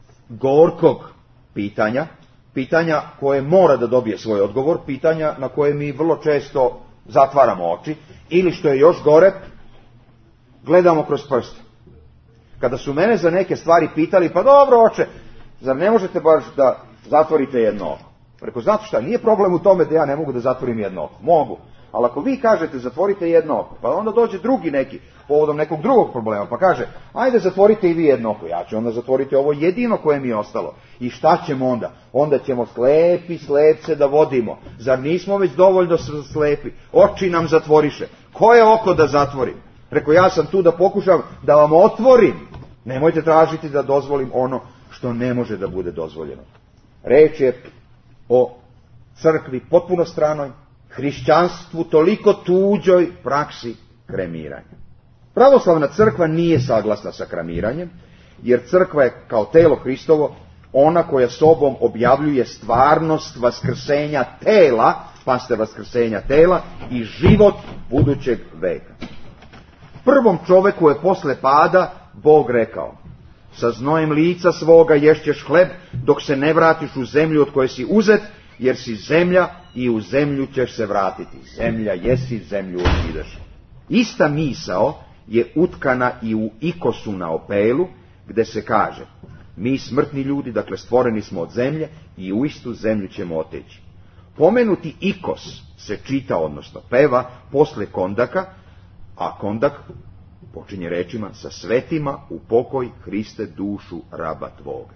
gorkog pitanja, pitanja koje mora da dobije svoj odgovor, pitanja na koje mi vrlo često zatvaramo oči, ili što je još gore, gledamo kroz prste. Kada su mene za neke stvari pitali, pa dobro oče, zar ne možete baš da zatvorite jedno oko? Rekao, znate šta, nije problem u tome da ja ne mogu da zatvorim jedno oko. Mogu. Ali ako vi kažete zatvorite jedno oko, pa onda dođe drugi neki, povodom nekog drugog problema, pa kaže, ajde zatvorite i vi jedno oko, ja ću onda zatvoriti ovo jedino koje mi je ostalo. I šta ćemo onda? Onda ćemo slepi slepce da vodimo. Zar nismo već dovoljno slepi? Oči nam zatvoriše. Koje oko da zatvorim? Rekao, ja sam tu da pokušam da vam otvorim. Nemojte tražiti da dozvolim ono što ne može da bude dozvoljeno. Reč je o crkvi potpuno stranoj, hrišćanstvu toliko tuđoj praksi kremiranja. Pravoslavna crkva nije saglasna sa kremiranjem, jer crkva je kao telo Hristovo ona koja sobom objavljuje stvarnost vaskrsenja tela, paste vaskrsenja tela i život budućeg veka. Prvom čoveku je posle pada Bog rekao, sa znojem lica svoga ješćeš hleb dok se ne vratiš u zemlju od koje si uzet, jer si zemlja i u zemlju ćeš se vratiti. Zemlja jesi, zemlju odideš. Ista misao je utkana i u ikosu na opelu, gde se kaže, mi smrtni ljudi, dakle stvoreni smo od zemlje i u istu zemlju ćemo oteći. Pomenuti ikos se čita, odnosno peva, posle kondaka, a kondak počinje rečima, sa svetima u pokoj Hriste dušu raba tvoga.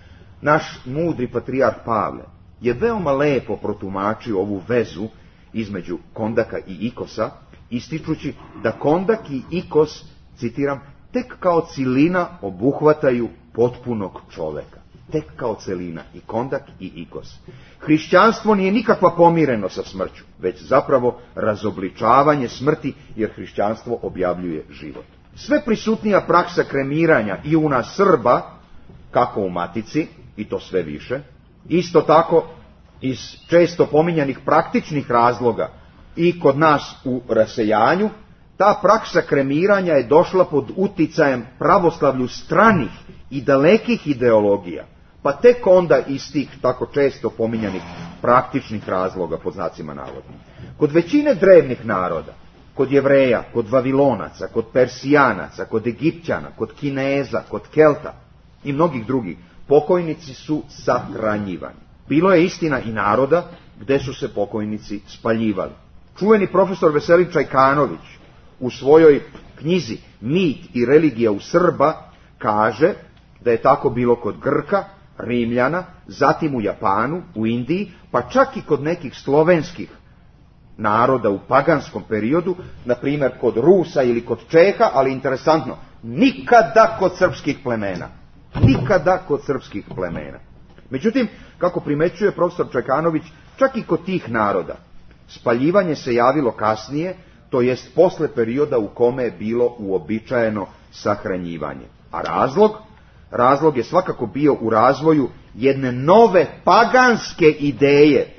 Naš mudri patrijarh Pavle je veoma lepo protumačio ovu vezu između kondaka i ikosa, ističući da kondak i ikos, citiram, tek kao cilina obuhvataju potpunog čoveka. Tek kao celina, i kondak i ikos. Hrišćanstvo nije nikakva pomirenost sa smrću, već zapravo razobličavanje smrti, jer hrišćanstvo objavljuje život. Sve prisutnija praksa kremiranja i u nas Srba, kako u matici, i to sve više, isto tako iz često pominjanih praktičnih razloga i kod nas u rasejanju, ta praksa kremiranja je došla pod uticajem pravoslavlju stranih i dalekih ideologija, pa tek onda iz tih tako često pominjanih praktičnih razloga, pod znacima navoda. Kod većine drevnih naroda, kod Jevreja, kod Vavilonaca, kod Persijanaca, kod Egipćana, kod Kineza, kod Kelta i mnogih drugih, pokojnici su sahranjivani. Bilo je istina i naroda gde su se pokojnici spaljivali. Čuveni profesor Veselin Čajkanović u svojoj knjizi Mit i religija u Srba kaže da je tako bilo kod Grka, Rimljana, zatim u Japanu, u Indiji, pa čak i kod nekih slovenskih naroda u paganskom periodu, na primjer kod Rusa ili kod Čeha, ali interesantno, nikada kod srpskih plemena. Nikada kod srpskih plemena. Međutim, kako primećuje profesor Čajkanović, čak i kod tih naroda, spaljivanje se javilo kasnije, to jest posle perioda u kome je bilo uobičajeno sahranjivanje. A razlog? Razlog je svakako bio u razvoju jedne nove paganske ideje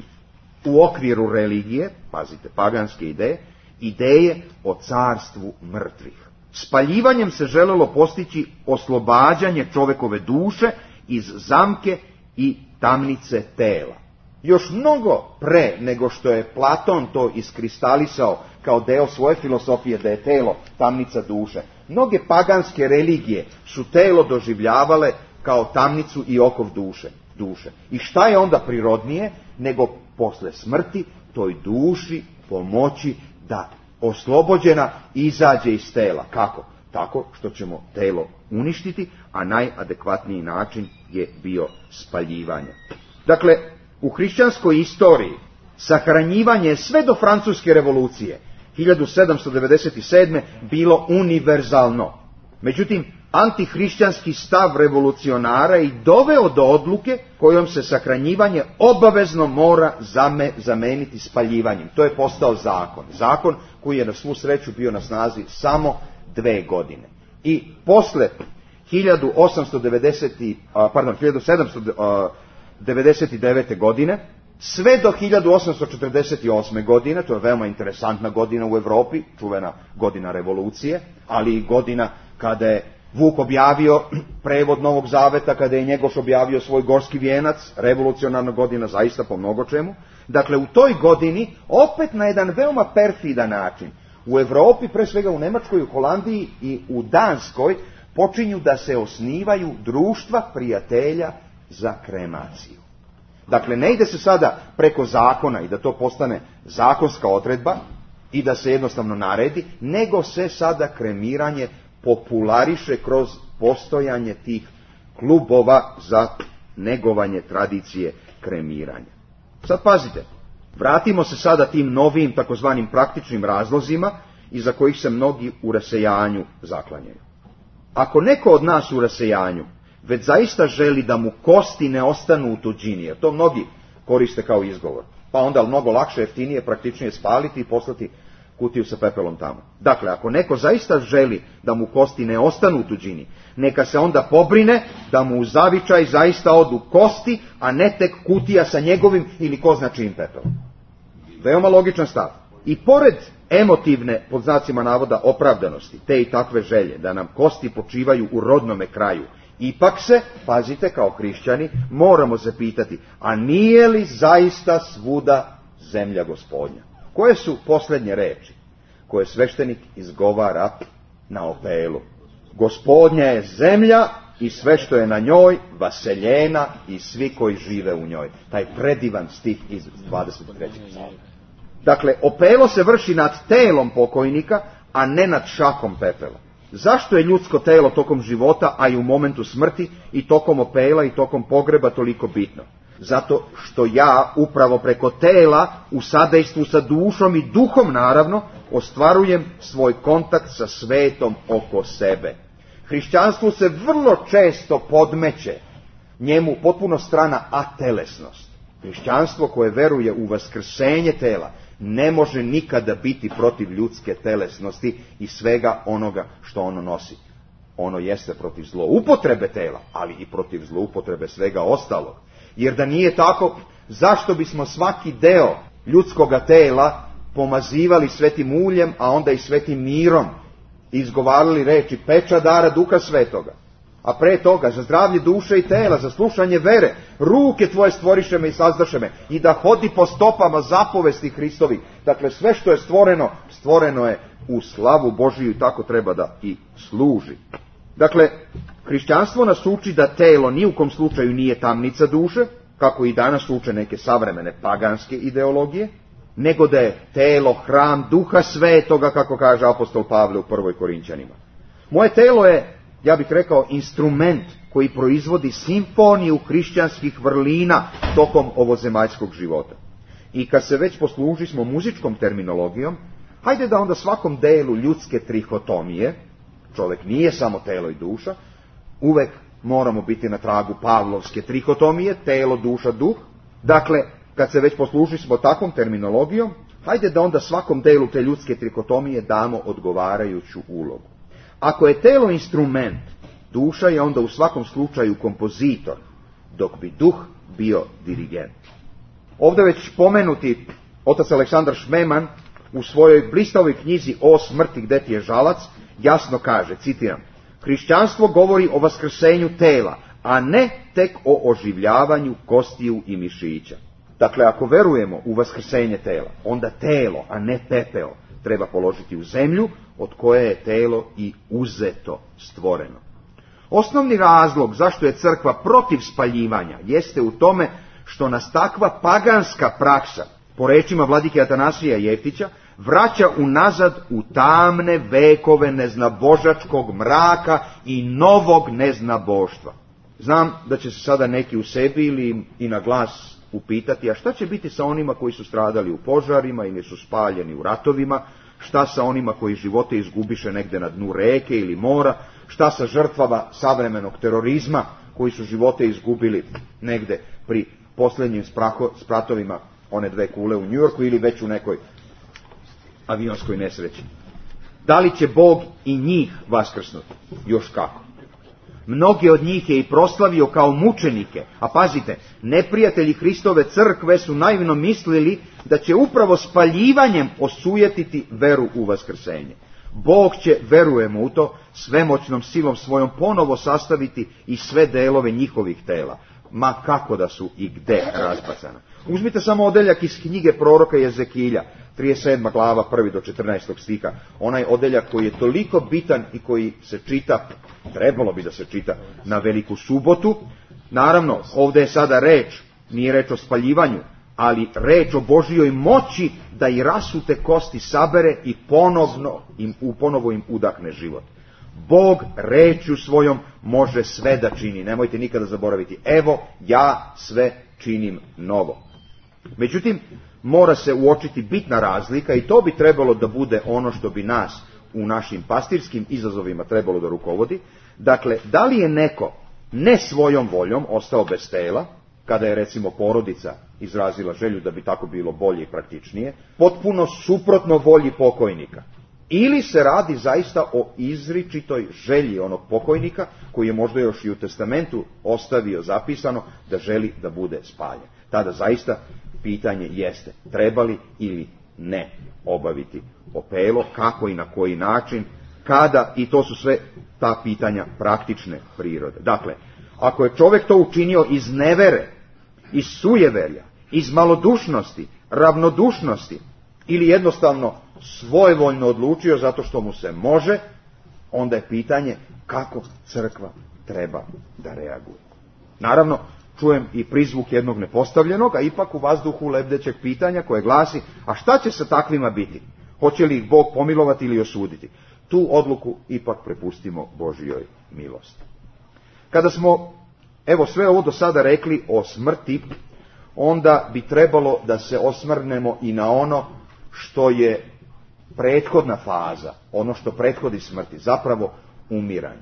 u okviru religije, pazite, paganske ideje, ideje o carstvu mrtvih. Spaljivanjem se želelo postići oslobađanje čovekove duše iz zamke i tamnice tela. Još mnogo pre nego što je Platon to iskristalisao kao deo svoje filosofije da je telo tamnica duše, mnoge paganske religije su telo doživljavale kao tamnicu i okov duše. duše. I šta je onda prirodnije nego posle smrti toj duši pomoći da oslobođena izađe iz tela. Kako? Tako što ćemo telo uništiti, a najadekvatniji način je bio spaljivanje. Dakle, u hrišćanskoj istoriji sahranjivanje je sve do Francuske revolucije hiljadu sedamsto devedeset sedme bilo univerzalno. Međutim, antihrišćanski stav revolucionara i doveo do odluke kojom se sahranjivanje obavezno mora zame, zameniti spaljivanjem. To je postao zakon. Zakon koji je na svu sreću bio na snazi samo dve godine. I posle hiljadu osamsto devedeset, pardon, hiljadu sedamsto devedeset devete. godine, sve do hiljadu osamsto četrdeset osme. godine, to je veoma interesantna godina u Evropi, čuvena godina revolucije, ali i godina kada je Vuk objavio prevod Novog Zaveta, kada je Njegoš objavio svoj gorski vijenac, revolucionarna godina zaista po mnogo čemu. Dakle, u toj godini, opet na jedan veoma perfidan način, u Evropi, pre svega u Nemačkoj, u Holandiji i u Danskoj, počinju da se osnivaju društva prijatelja za kremaciju. Dakle, ne ide se sada preko zakona i da to postane zakonska odredba i da se jednostavno naredi, nego se sada kremiranje populariše kroz postojanje tih klubova za negovanje tradicije kremiranja. Sad pazite, vratimo se sada tim novim takozvanim praktičnim razlozima iza kojih se mnogi u rasejanju zaklanjaju. Ako neko od nas u rasejanju već zaista želi da mu kosti ne ostanu u tuđini, jer to mnogi koriste kao izgovor, pa onda mnogo lakše, jeftinije, praktičnije spaliti i poslati kutiju sa pepelom tamo. Dakle, ako neko zaista želi da mu kosti ne ostanu u tuđini, neka se onda pobrine da mu u zavičaj zaista odu kosti, a ne tek kutija sa njegovim ili ko zna čijim pepelom. Veoma logičan stav. I pored emotivne, pod znacima navoda, opravdanosti, te i takve želje da nam kosti počivaju u rodnome kraju, ipak se, pazite, kao hrišćani, moramo se pitati, a nije li zaista svuda zemlja Gospodnja? Koje su posljednje reči koje sveštenik izgovara na opelu? Gospodnja je zemlja i sve što je na njoj, vaseljena i svi koji žive u njoj. Taj predivan stih iz dvadeset trećeg psalma. Dakle, opelo se vrši nad telom pokojnika, a ne nad šakom pepela. Zašto je ljudsko telo tokom života, a i u momentu smrti, i tokom opela i tokom pogreba toliko bitno? Zato što ja upravo preko tela, u sadejstvu sa dušom i duhom naravno, ostvarujem svoj kontakt sa svetom oko sebe. Hrišćanstvu se vrlo često podmeće njemu potpuno strana atelesnost. Hrišćanstvo koje veruje u vaskrsenje tela ne može nikada biti protiv ljudske telesnosti i svega onoga što ono nosi. Ono jeste protiv zloupotrebe tela, ali i protiv zloupotrebe svega ostalog. Jer da nije tako, zašto bismo svaki deo ljudskoga tela pomazivali svetim uljem, a onda i svetim mirom, i izgovarali reči peča dara Duha Svetoga? A pre toga, za zdravlje duše i tela, za slušanje vere, ruke tvoje stvoriše me i sazdaše me, i da hodi po stopama zapovesti Hristovi. Dakle, sve što je stvoreno, stvoreno je u slavu Božiju i tako treba da i služi. Dakle, hrišćanstvo nas uči da telo ni u kom slučaju nije tamnica duše, kako i danas uče neke savremene paganske ideologije, nego da je telo hram Duha Svetoga, kako kaže apostol Pavle u prvoj Korinćanima. Moje telo je, ja bih rekao, instrument koji proizvodi simfoniju hrišćanskih vrlina tokom ovozemaljskog života. I kad se već poslužismo muzičkom terminologijom, hajde da onda svakom delu ljudske trihotomije, čovjek nije samo telo i duša, uvek moramo biti na tragu pavlovske trihotomije, telo, duša, duh. Dakle, kad se već poslužismo takvom terminologijom, Hajde da onda svakom delu te ljudske trikotomije damo odgovarajuću ulogu. Ako je telo instrument, duša je onda u svakom slučaju kompozitor, dok bi duh bio dirigent. Ovdje već pomenuti otac Aleksandar Šmeman u svojoj blistavoj knjizi O smrti gde ti je žalac jasno kaže, citiram, hrišćanstvo govori o vaskrsenju tela, a ne tek o oživljavanju kostiju i mišića. Dakle, ako verujemo u vaskrsenje tela, onda telo, a ne pepeo, treba položiti u zemlju od koje je telo i uzeto, stvoreno. Osnovni razlog zašto je crkva protiv spaljivanja jeste u tome što nas takva paganska praksa, po rečima vladike Atanasija Jeftića, vraća unazad u tamne vekove neznabožačkog mraka i novog neznaboštva. Znam da će se sada neki u sebi ili i na glas upitati, a šta će biti sa onima koji su stradali u požarima ili su spaljeni u ratovima, šta sa onima koji živote izgubiše negde na dnu reke ili mora, šta sa žrtvama savremenog terorizma koji su živote izgubili negde pri posljednjim spraho, spratovima one dve kule u Njujorku ili već u nekoj avionskoj nesreći. Da li će Bog i njih vaskrsnuti? Još kako. Mnoge od njih je i proslavio kao mučenike, a pazite, neprijatelji Hristove crkve su naivno mislili da će upravo spaljivanjem osujetiti veru u vaskrsenje. Bog će, verujemo u to, svemoćnom silom svojom ponovo sastaviti i sve delove njihovih tela, ma kako da su i gde razbacana. Uzmite samo odeljak iz knjige proroka Jezekilja, trideset sedma glava, prvi do četrnaestog stiha, onaj odeljak koji je toliko bitan i koji se čita, trebalo bi da se čita na Veliku subotu. Naravno, ovdje je sada reč, nije reč o spaljivanju, ali reč o Božijoj moći da i rasute kosti sabere i ponovno im, ponovo im udahne život. Bog rečju svojom može sve da čini, nemojte nikada zaboraviti, evo ja sve činim novo. Međutim, mora se uočiti bitna razlika i to bi trebalo da bude ono što bi nas u našim pastirskim izazovima trebalo da rukovodi. Dakle, da li je neko ne svojom voljom ostao bez tela, kada je recimo porodica izrazila želju da bi tako bilo bolje i praktičnije, potpuno suprotno volji pokojnika. Ili se radi zaista o izričitoj želji onog pokojnika, koji je možda još i u testamentu ostavio zapisano da želi da bude spaljen. Tada zaista pitanje jeste, treba li ili ne obaviti opelo, kako i na koji način, kada, i to su sve ta pitanja praktične prirode. Dakle, ako je čovjek to učinio iz nevere, iz sujeverja, iz malodušnosti, ravnodušnosti, ili jednostavno svojevoljno odlučio zato što mu se može, onda je pitanje kako crkva treba da reaguje. Naravno, čujem i prizvuk jednog nepostavljenog, a ipak u vazduhu lebdećeg pitanja koje glasi, a šta će sa takvima biti? Hoće li ih Bog pomilovati ili osuditi? Tu odluku ipak prepustimo Božijoj milosti. Kada smo, evo, sve ovo do sada rekli o smrti, onda bi trebalo da se osvrnemo i na ono što je prethodna faza, ono što prethodi smrti, zapravo umiranje.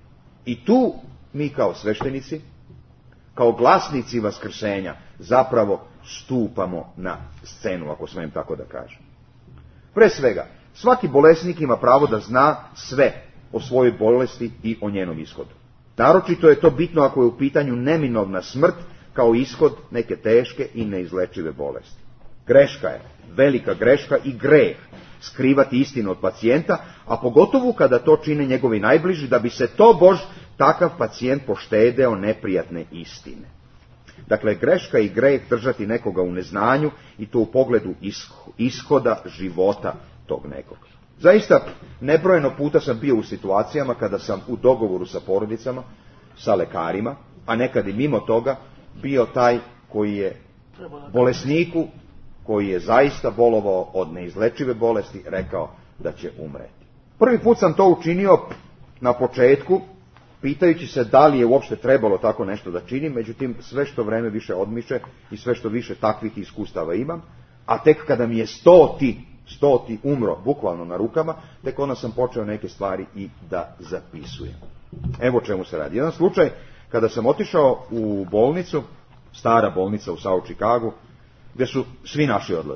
I tu mi kao sveštenici, kao glasnici vaskrsenja, zapravo stupamo na scenu, ako smijem tako da kažem. Pre svega, svaki bolesnik ima pravo da zna sve o svojoj bolesti i o njenom ishodu. Naročito je to bitno ako je u pitanju neminovna smrt kao ishod neke teške i neizlečive bolesti. Greška je, velika greška i greh, skrivati istinu od pacijenta, a pogotovo kada to čine njegovi najbliži, da bi se tobož takav pacijent poštedeo neprijatne istine. Dakle, greška i greh držati nekoga u neznanju i to u pogledu ishoda života tog nekog. Zaista, nebrojeno puta sam bio u situacijama kada sam u dogovoru sa porodicama, sa lekarima, a nekad i mimo toga, bio taj koji je bolesniku, koji je zaista bolovao od neizlečive bolesti, rekao da će umreti. Prvi put sam to učinio na početku, pitajući se da li je uopšte trebalo tako nešto da činim, međutim sve što vreme više odmiče i sve što više takvih iskustava imam, a tek kada mi je stoti, stoti umro bukvalno na rukama, tek onda sam počeo neke stvari i da zapisujem. Evo čemu se radi. Jedan slučaj kada sam otišao u bolnicu, stara bolnica u South Chicagu, gdje su svi naši odlazili.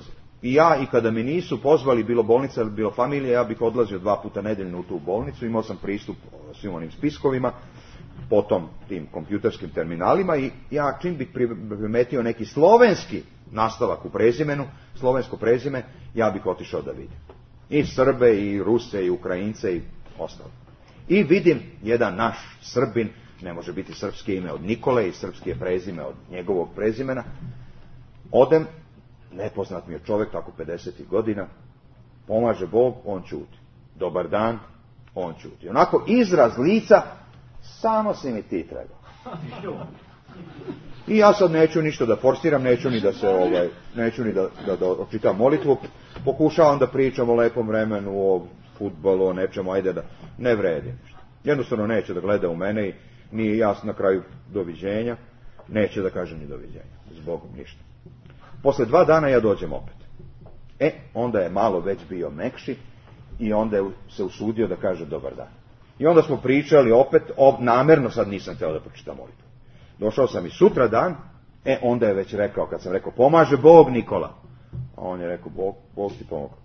I ja, i kada mi nisu pozvali, bilo bolnica ili bilo familija, ja bih odlazio dva puta nedeljno u tu bolnicu, imao sam pristup svim onim spiskovima, potom tim kompjuterskim terminalima i ja čim bih primetio neki slovenski nastavak u prezimenu, slovensko prezime, ja bih otišao da vidim. I Srbe, i Ruse, i Ukrajince, i ostalo. I vidim jedan naš Srbin, ne može biti srpske ime od Nikole i srpske je prezime od njegovog prezimena. Odem, nepoznat mi je čovjek, tako pedeset godina, pomaže Bog, on ćuti. Dobar dan, on ćuti. Onako izraz lica, samo si mi ti trebao. I ja sad neću ništa da forsiram, neću ni da se, ovaj, neću ni da, da, da očitam molitvu, pokušavam da pričam o lepom vremenu, o fudbalu, o nečemu, ajde da ne vredi ništa. Jednostavno neće da gleda u mene i nije jasno na kraju doviđenja, neće da kaže ni doviđenja, zbogom ništa. Posle dva dana ja dođem opet. E, onda je malo već bio mekši i onda je se usudio da kaže dobar dan. I onda smo pričali opet, ob, namerno sad nisam htio da pročitam molitvu. Došao sam i sutra dan, e, onda je već rekao, kad sam rekao, pomaže Bog Nikola. A on je rekao, Bog, Bog ti pomogao.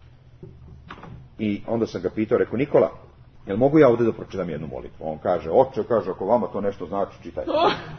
I onda sam ga pitao, rekao, Nikola, jel mogu ja ovdje da pročitam jednu molitvu? On kaže, oče, kaže, ako vama to nešto znači, čitajte.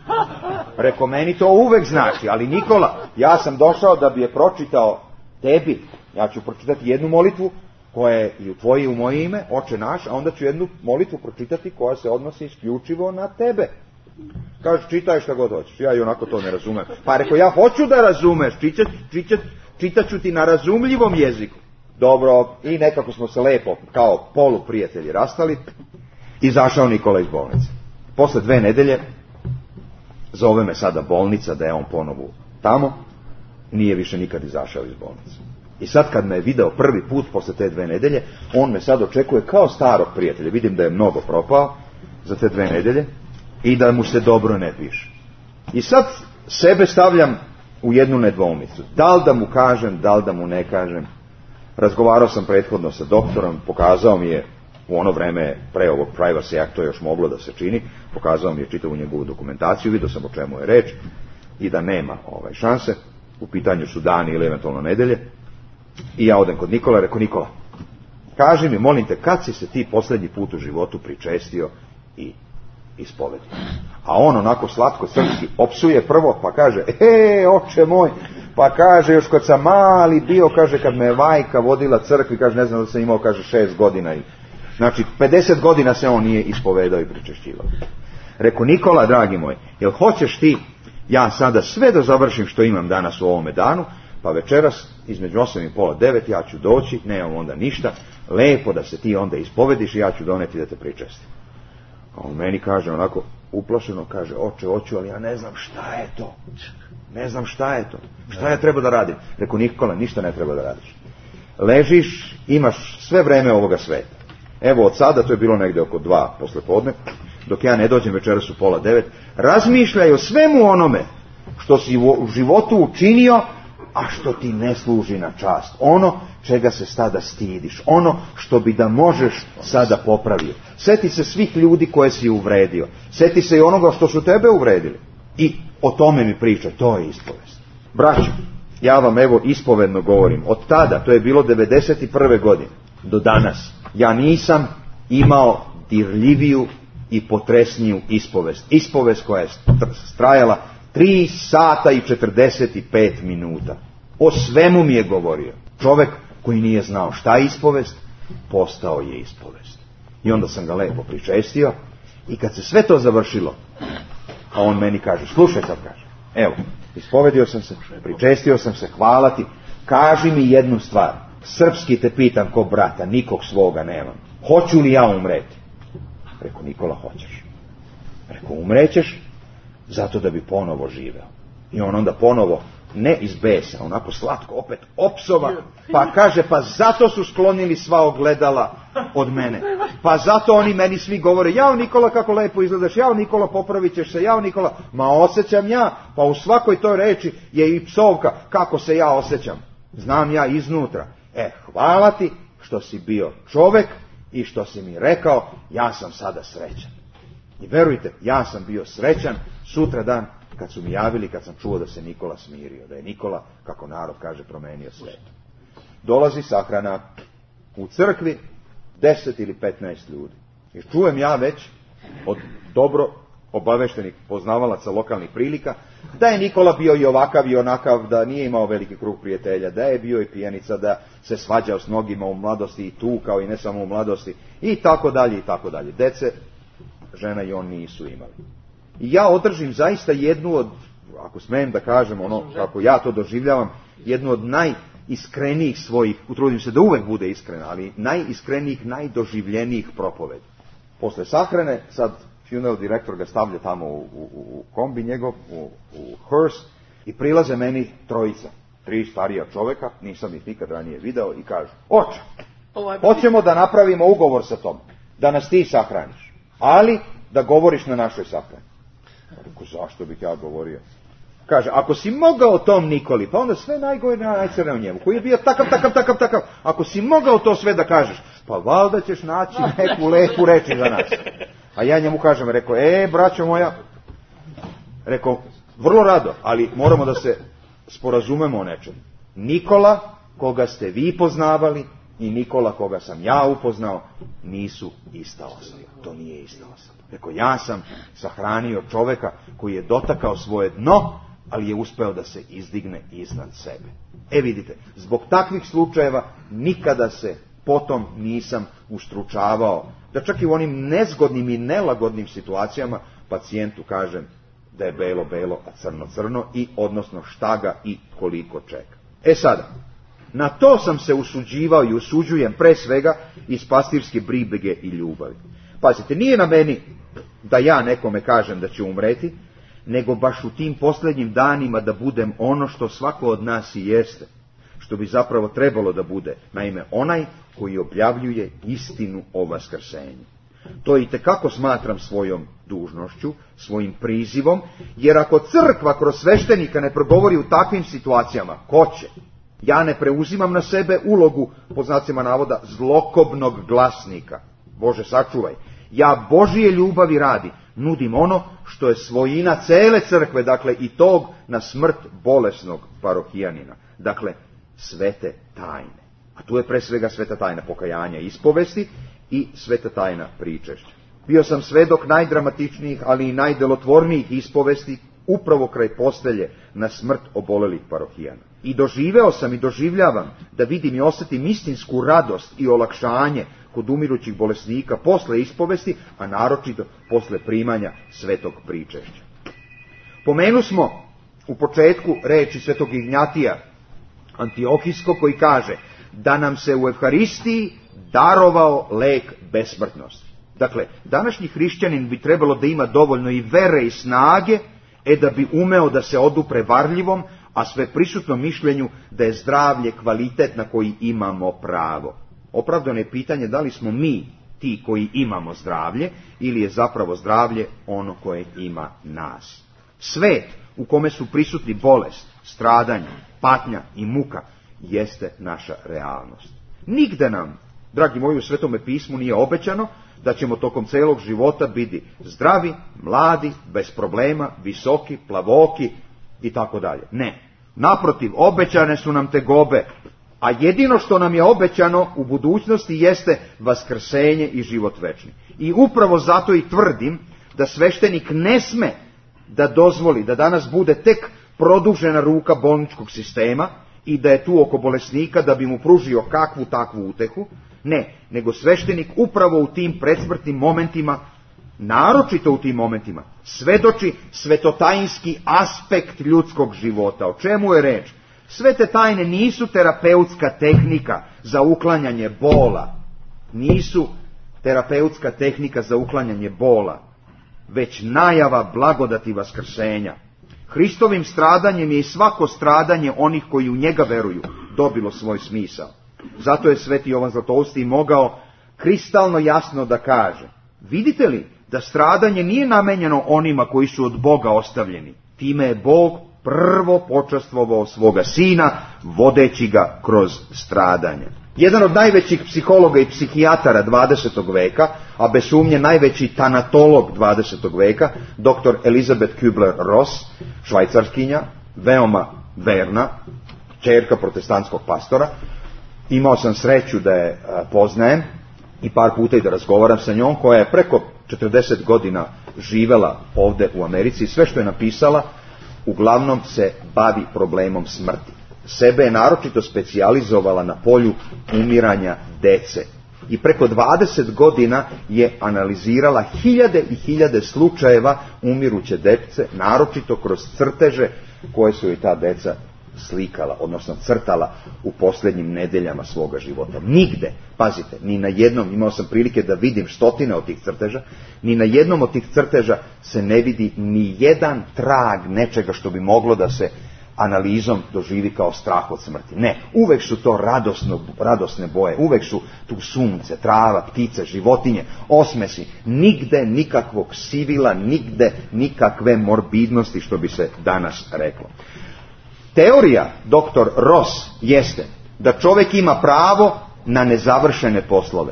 Rekao, meni to uvek znači, ali Nikola, ja sam došao da bi je pročitao tebi. Ja ću pročitati jednu molitvu koja je i u tvoje i u moje ime, oče naš, a onda ću jednu molitvu pročitati koja se odnosi isključivo na tebe. Kaže, čitaj šta god hoćeš. Ja i onako to ne razumem. Pa rekao, ja hoću da razumeš, čitat, čitat, čitat ću ti na razumljivom jeziku. Dobro, i nekako smo se lepo, kao poluprijatelji, rastali. Izašao Nikola iz bolnice. Posle dve nedelje, zove me sada bolnica da je on ponovo tamo, nije više nikad izašao iz bolnice. I sad kad me je video prvi put posle te dve nedelje, on me sad očekuje kao starog prijatelja. Vidim da je mnogo propao za te dve nedelje i da mu se dobro ne piše. I sad sebe stavljam u jednu nedvoumicu. Da li da mu kažem, da li da mu ne kažem. Razgovarao sam prethodno sa doktorom, pokazao mi je, u ono vreme pre ovog Privacy Act to još moglo da se čini, pokazao mi je čitavu njegovu dokumentaciju, vidio sam o čemu je reč i da nema ovaj šanse, u pitanju su dani ili eventualno nedelje. I ja odem kod Nikola, rekao, Nikola, kaži mi, molim te, kad si se ti posljednji put u životu pričestio i ispovedio? A on onako slatko srpski opsuje prvo, pa kaže, e, oče moj, pa kaže, još kad sam mali bio, kaže, kad me je vajka vodila crkvi, kaže, ne znam da sam imao, kaže, šest godina. I, znači, pedeset godina se on nije ispovedao i pričešćivao. Rekao, Nikola, dragi moj, jel hoćeš ti, ja sada sve da završim što imam danas u ovome danu, pa večeras, između osam i pola devet, ja ću doći, nemam onda ništa, lepo da se ti onda ispovediš i ja ću doneti da te pričestim. A on meni kaže, onako, uplašeno, kaže, oče, hoću, ali ja ne znam šta je to. Ne znam šta je to. Šta ja treba da radim? Rekao, Nikola, ništa ne treba da radiš. Ležiš, imaš sve vreme ovoga sveta. Evo od sada, to je bilo negdje oko dva posle podne, dok ja ne dođem večeras u pola devet, razmišljaj o svemu onome što si u životu učinio, a što ti ne služi na čast. Ono čega se sada stidiš. Ono što bi da možeš sada popravio. Sjeti se svih ljudi koje si uvredio. Sjeti se i onoga što su tebe uvredili. I o tome mi priča. To je ispovest. Braćo, ja vam evo ispovedno govorim. Od tada, to je bilo devedeset prve godine, do danas, ja nisam imao dirljiviju i potresniju ispovest. Ispovest koja je trajala tri sata i četrdeset pet minuta. O svemu mi je govorio. Čovjek koji nije znao šta je ispovest, postao je ispovest. I onda sam ga lepo pričestio i kad se sve to završilo, a on meni kaže, slušaj sad kaže, evo, ispovedio sam se, pričestio sam se, hvala ti, kaži mi jednu stvar, srpski te pitam ko brata, nikog svoga nemam, hoću li ja umreti? Rekao, Nikola, hoćeš. Rekao, umrećeš zato da bi ponovo živeo. I on onda ponovo, ne iz besa, onako slatko, opet opsova, pa kaže, pa zato su sklonili sva ogledala od mene. Pa zato oni meni svi govore, jao Nikola kako lepo izgledaš, jao Nikola popravit ćeš se, jao Nikola, ma osjećam ja, pa u svakoj toj reči je i psovka, kako se ja osjećam. Znam ja iznutra. E, hvala ti što si bio čovek i što si mi rekao, ja sam sada srećan. I verujte, ja sam bio srećan, sutra dan kad su mi javili, kad sam čuo da se Nikola smirio, da je Nikola, kako narod kaže, promenio svijet. Dolazi sahrana u crkvi deset ili petnaest ljudi. I čujem ja već od dobro obaveštenih poznavalaca lokalnih prilika da je Nikola bio i ovakav i onakav, da nije imao veliki krug prijatelja, da je bio i pijanica, da se svađao s mnogima u mladosti i tukao i ne samo u mladosti i tako dalje i tako dalje. Dece, žena i on nisu imali. I ja održim zaista jednu od, ako smijem da kažem ono kako ja to doživljavam, jednu od najiskrenijih svojih, utrudim se da uvek bude iskren, ali najiskrenijih, najdoživljenijih propovedi. Posle sahrane, sad funeral direktor ga stavlja tamo u, u, u kombi njegov, u, u hearse, i prilaze meni trojica, tri starija čoveka, nisam ih nikad ranije video, i kažu: oče, hoćemo da napravimo ugovor sa tom, da nas ti sahraniš, ali da govoriš na našoj sahrani. Rekao, zašto bih ja govorio? Kaže, ako si mogao tom Nikoli, pa onda sve najgore najcrne u njemu, koji je bio takav, takav, takav, takav, ako si mogao to sve da kažeš, pa valjda ćeš naći neku lepu reči za nas. A ja njemu kažem, rekao, e, braćo moja, rekao, vrlo rado, ali moramo da se sporazumemo o nečem. Nikola, koga ste vi poznavali, i Nikola, koga sam ja upoznao, nisu ista osoba. To nije ista osoba. Rekao, ja sam sahranio čoveka koji je dotakao svoje dno, ali je uspeo da se izdigne iznad sebe. E vidite, zbog takvih slučajeva nikada se potom nisam ustručavao, da čak i u onim nezgodnim i nelagodnim situacijama pacijentu kažem da je belo belo, a crno crno, i odnosno šta ga i koliko čeka. E sada, na to sam se usuđivao i usuđujem pre svega iz pastirske brige i ljubavi. Pazite, nije na meni da ja nekome kažem da će umreti, nego baš u tim posljednjim danima da budem ono što svako od nas i jeste, što bi zapravo trebalo da bude, naime onaj koji objavljuje istinu o vaskrsenju. To itekako smatram svojom dužnošću, svojim prizivom, jer ako crkva kroz sveštenika ne progovori u takvim situacijama, ko će? Ja ne preuzimam na sebe ulogu, po znacima navoda, zlokobnog glasnika. Bože, sačuvaj. Ja Božije ljubavi radi nudim ono što je svojina cele crkve, dakle i tog na smrt bolesnog parohijanina. Dakle, svete tajne. A tu je pre svega sveta tajna pokajanja i ispovesti i sveta tajna pričešća. Bio sam svedok najdramatičnijih, ali i najdelotvornijih ispovesti upravo kraj postelje na smrt obolelih parohijana. I doživeo sam i doživljavam da vidim i osjetim istinsku radost i olakšanje kod umirućih bolesnika posle ispovesti, a naročito posle primanja svetog pričešća. Pomenu smo u početku reči svetog Ignjatija Antiohijskog, koji kaže da nam se u Evharistiji darovao lek besmrtnosti. Dakle, današnji hrišćanin bi trebalo da ima dovoljno i vere i snage, e da bi umeo da se odupre varljivom, a sve prisutnom mišljenju da je zdravlje kvalitet na koji imamo pravo. Opravdano je pitanje da li smo mi ti koji imamo zdravlje, ili je zapravo zdravlje ono koje ima nas. Svet u kome su prisutni bolest, stradanje, patnja i muka jeste naša realnost. Nigde nam, dragi moji, u Svetome pismu nije obećano da ćemo tokom celog života biti zdravi, mladi, bez problema, visoki, plavoki i tako dalje. Ne. Naprotiv, obećane su nam tegobe, a jedino što nam je obećano u budućnosti jeste vaskrsenje i život večni. I upravo zato i tvrdim da sveštenik ne sme da dozvoli da danas bude tek produžena ruka bolničkog sistema i da je tu oko bolesnika da bi mu pružio kakvu takvu utehu. Ne, nego sveštenik upravo u tim predsmrtnim momentima, naročito u tim momentima, svedoči svetotajinski aspekt ljudskog života. O čemu je reč? Svete tajne nisu terapeutska tehnika za uklanjanje bola. Nisu terapeutska tehnika za uklanjanje bola, već najava blagodati vaskrsenja. Hristovim stradanjem je i svako stradanje onih koji u njega veruju dobilo svoj smisao. Zato je sveti Jovan Zlatousti mogao kristalno jasno da kaže: vidite li da stradanje nije namenjeno onima koji su od Boga ostavljeni, time je Bog prvo počastvovao svoga sina, vodeći ga kroz stradanje. Jedan od najvećih psihologa i psihijatara dvadesetog veka, a bez sumnje najveći tanatolog dvadesetog veka, doktor Elizabeth Kübler-Ross, švajcarskinja, veoma verna, kćerka protestantskog pastora. Imao sam sreću da je poznajem i par puta i da razgovaram sa njom, koja je preko četrdeset godina živela ovdje u Americi i sve što je napisala uglavnom se bavi problemom smrti. Sebe je naročito specijalizovala na polju umiranja dece. I preko dvadeset godina je analizirala hiljade i hiljade slučajeva umiruće dece, naročito kroz crteže koje su joj ta deca slikala, odnosno crtala u posljednjim nedeljama svoga života. Nigde, pazite, ni na jednom, imao sam prilike da vidim stotine od tih crteža, ni na jednom od tih crteža se ne vidi ni jedan trag nečega što bi moglo da se analizom doživi kao strah od smrti. Ne, uvek su to radosno, radosne boje, uvek su tu sunce, trava, ptice, životinje, osmesi, nigde nikakvog sivila, nigde nikakve morbidnosti, što bi se danas reklo. Teorija doktor Ross jeste da čovjek ima pravo na nezavršene poslove,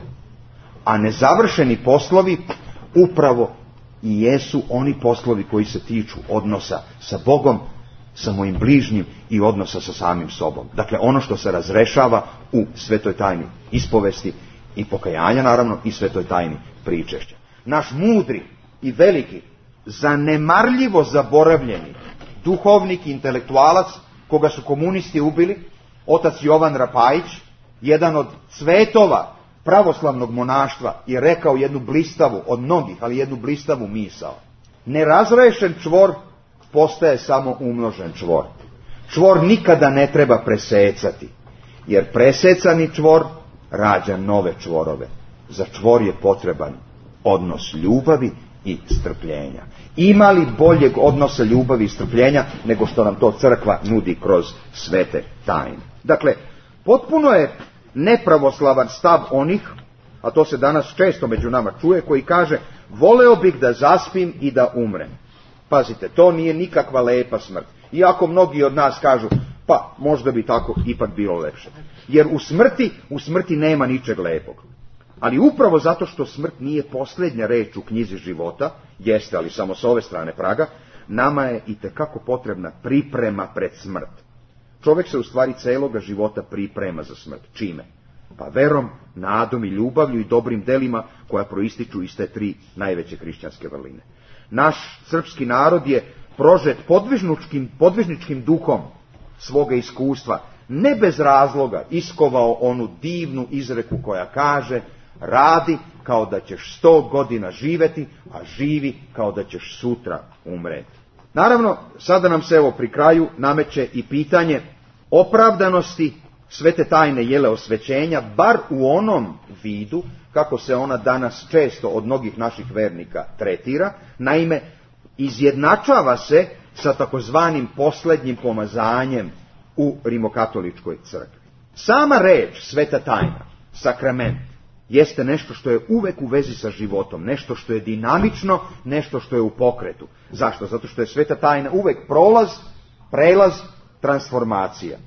a nezavršeni poslovi upravo i jesu oni poslovi koji se tiču odnosa sa Bogom, sa mojim bližnjim i odnosa sa samim sobom. Dakle, ono što se razrešava u svetoj tajni ispovesti i pokajanja, naravno, i svetoj tajni pričešća. Naš mudri i veliki, zanemarljivo zaboravljeni duhovnik i intelektualac, koga su komunisti ubili, otac Jovan Rapajić, jedan od cvetova pravoslavnog monaštva, je rekao jednu blistavu, od mnogih, ali jednu blistavu misao. Nerazrešen čvor postaje samo umnožen čvor. Čvor nikada ne treba presecati, jer presecani čvor rađa nove čvorove. Za čvor je potreban odnos ljubavi i strpljenja. Ima li boljeg odnosa ljubavi i strpljenja nego što nam to crkva nudi kroz svete tajne? Dakle, potpuno je nepravoslavan stav onih, a to se danas često među nama čuje, koji kaže: voleo bih da zaspim i da umrem. Pazite, to nije nikakva lepa smrt. Iako mnogi od nas kažu, pa možda bi tako ipak bilo lepše. Jer u smrti, u smrti nema ničeg lepog. Ali upravo zato što smrt nije posljednja reč u knjizi života, jeste, ali samo s ove strane praga, nama je itekako potrebna priprema pred smrt. Čovjek se u stvari celoga života priprema za smrt. Čime? Pa verom, nadom i ljubavlju i dobrim delima koja proističu iz te tri najveće hrišćanske vrline. Naš srpski narod je prožet podvižničkim, podvižničkim duhom svoga iskustva, ne bez razloga iskovao onu divnu izreku koja kaže: radi kao da ćeš sto godina živjeti, a živi kao da ćeš sutra umreti. Naravno, sada nam se evo pri kraju nameće i pitanje opravdanosti svete tajne jeleosvećenja, bar u onom vidu kako se ona danas često od mnogih naših vernika tretira. Naime, izjednačava se sa takozvanim posljednjim pomazanjem u rimokatoličkoj crkvi. Sama reč sveta tajna, sakrament, jeste nešto što je uvek u vezi sa životom, nešto što je dinamično, nešto što je u pokretu. Zašto? Zato što je sveta tajna uvek prolaz, prelaz, transformacija.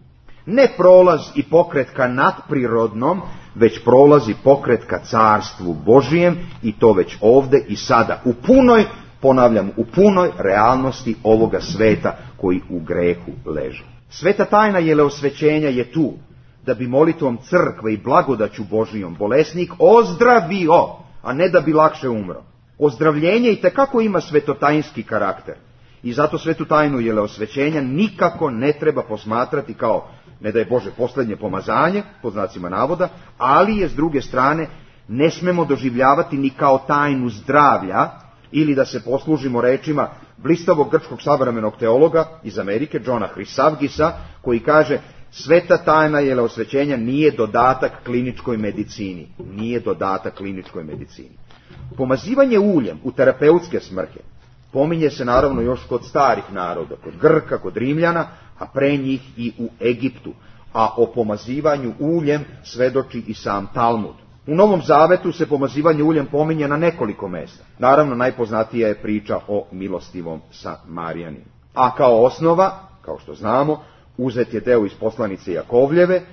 Ne prolaz i pokret ka nadprirodnom, već prolaz i pokret ka carstvu Božijem, i to već ovde i sada, u punoj, ponavljam, u punoj realnosti ovoga sveta koji u grehu leži. Sveta tajna jeleosvećenja je tu da bi molitvom crkve i blagodaću Božijom bolesnik ozdravio, a ne da bi lakše umro. Ozdravljenje itekako ima svetotajnski karakter i zato svetu tajnu jeleosvećenja nikako ne treba posmatrati kao, ne daj Bože, posljednje pomazanje, pod znacima navoda, ali je s druge strane ne smemo doživljavati ni kao tajnu zdravlja, ili da se poslužimo rečima blistavog grčkog savremenog teologa iz Amerike, Johna Hrisavgisa, koji kaže: sveta tajna jeleosvećenja nije dodatak kliničkoj medicini. Nije dodatak kliničkoj medicini. Pomazivanje uljem u terapeutske svrhe pominje se naravno još kod starih naroda, kod Grka, kod Rimljana, a pre njih i u Egiptu. A o pomazivanju uljem svedoči i sam Talmud. U Novom Zavetu se pomazivanje uljem pominje na nekoliko mjesta. Naravno, najpoznatija je priča o milostivom Samarijaninu. A kao osnova, kao što znamo, uzet je deo iz poslanice Jakovljeve,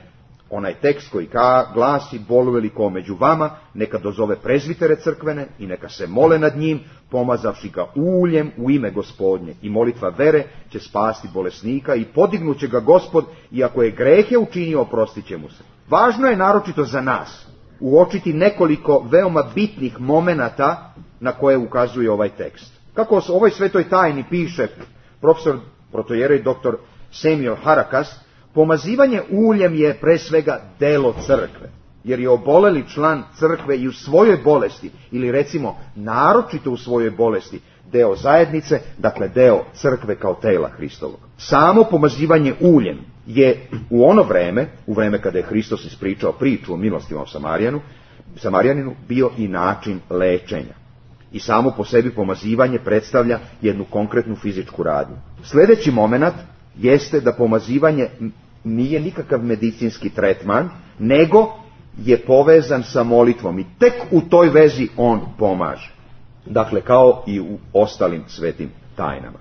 onaj tekst koji ka, glasi: boluju ko među vama, neka dozove prezbitere crkvene i neka se mole nad njim, pomazavši ga uljem u ime Gospodnje, i molitva vere će spasti bolesnika i podignuće ga Gospod, i ako je grehe učinio, oprostit će mu se. Važno je naročito za nas uočiti nekoliko veoma bitnih momenata na koje ukazuje ovaj tekst. Kako o ovoj svetoj tajni piše profesor protojerej doktor Samuel Harakas, pomazivanje uljem je pre svega delo crkve, jer je oboleli član crkve i u svojoj bolesti, ili recimo naročito u svojoj bolesti, deo zajednice, dakle deo crkve kao tela Hristovog. Samo pomazivanje uljem je u ono vreme, u vreme kada je Hristos ispričao priču o milostivom Samarijanu, Samarijaninu, bio i način lečenja. I samo po sebi pomazivanje predstavlja jednu konkretnu fizičku radnju. Sljedeći moment jeste da pomazivanje nije nikakav medicinski tretman, nego je povezan sa molitvom i tek u toj vezi on pomaže. Dakle, kao i u ostalim svetim tajnama.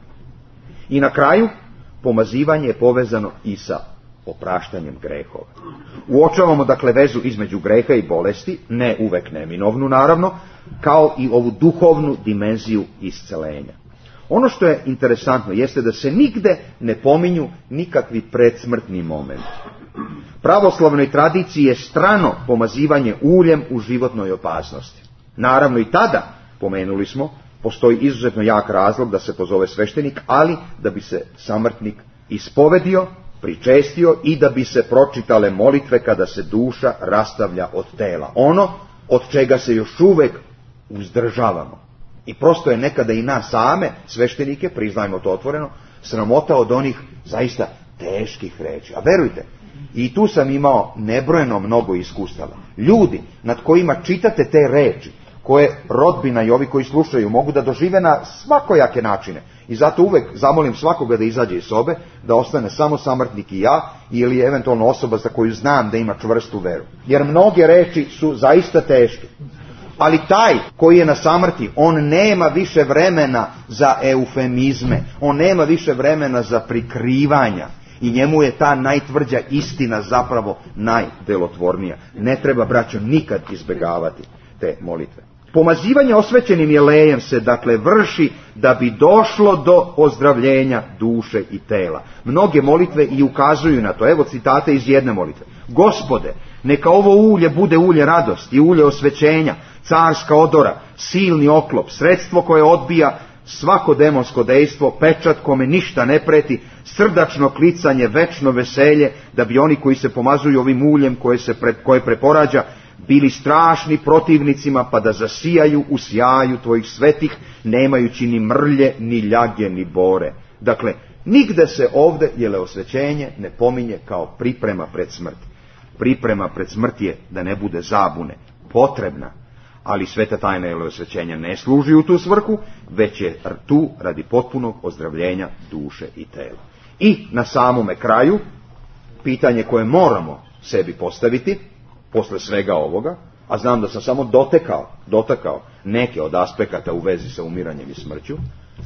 I na kraju, pomazivanje je povezano i sa opraštanjem grehova. Uočavamo dakle vezu između greha i bolesti, ne uvek neminovnu naravno, kao i ovu duhovnu dimenziju iscelenja. Ono što je interesantno jeste da se nigde ne pominju nikakvi predsmrtni momenti. Pravoslavnoj tradiciji je strano pomazivanje uljem u životnoj opasnosti. Naravno i tada, pomenuli smo, postoji izuzetno jak razlog da se pozove sveštenik, ali da bi se samrtnik ispovedio, pričestio i da bi se pročitale molitve kada se duša rastavlja od tela. Ono od čega se još uvek uzdržavamo. I prosto je nekada i nas same, sveštenike, priznajmo to otvoreno, sramota od onih zaista teških reči. A verujte, i tu sam imao nebrojeno mnogo iskustava. Ljudi nad kojima čitate te reči, koje rodbina i ovi koji slušaju mogu da dožive na svakojake načine. I zato uvek zamolim svakoga da izađe iz sobe, da ostane samo samrtnik i ja, ili eventualno osoba za koju znam da ima čvrstu veru. Jer mnoge reči su zaista teške. Ali taj koji je na samrti, on nema više vremena za eufemizme, on nema više vremena za prikrivanja. I njemu je ta najtvrđa istina zapravo najdelotvornija. Ne treba, braćo, nikad izbjegavati te molitve. Pomazivanje osvećenim jelejem se dakle vrši da bi došlo do ozdravljenja duše i tela. Mnoge molitve i ukazuju na to. Evo citate iz jedne molitve. Gospode, neka ovo ulje bude ulje radosti, ulje osvećenja, carska odora, silni oklop, sredstvo koje odbija svako demonsko dejstvo, pečat kome ništa ne preti, srdačno klicanje, večno veselje, da bi oni koji se pomazuju ovim uljem koje se pre, koje preporađa, bili strašni protivnicima, pa da zasijaju u sjaju tvojih svetih, nemajući ni mrlje, ni ljage, ni bore. Dakle, nigde se ovdje jeleosvećenje ne pominje kao priprema pred smrt. Priprema pred smrt je, da ne bude zabune, potrebna, ali sveta tajna jeleosvećenja ne služi u tu svrhu, već je tu radi potpunog ozdravljenja duše i tela. I na samome kraju, pitanje koje moramo sebi postaviti, posle svega ovoga, a znam da sam samo dotekao, dotakao neke od aspekata u vezi sa umiranjem i smrću,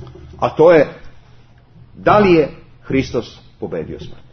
a to je, da li je Hristos pobedio smrt?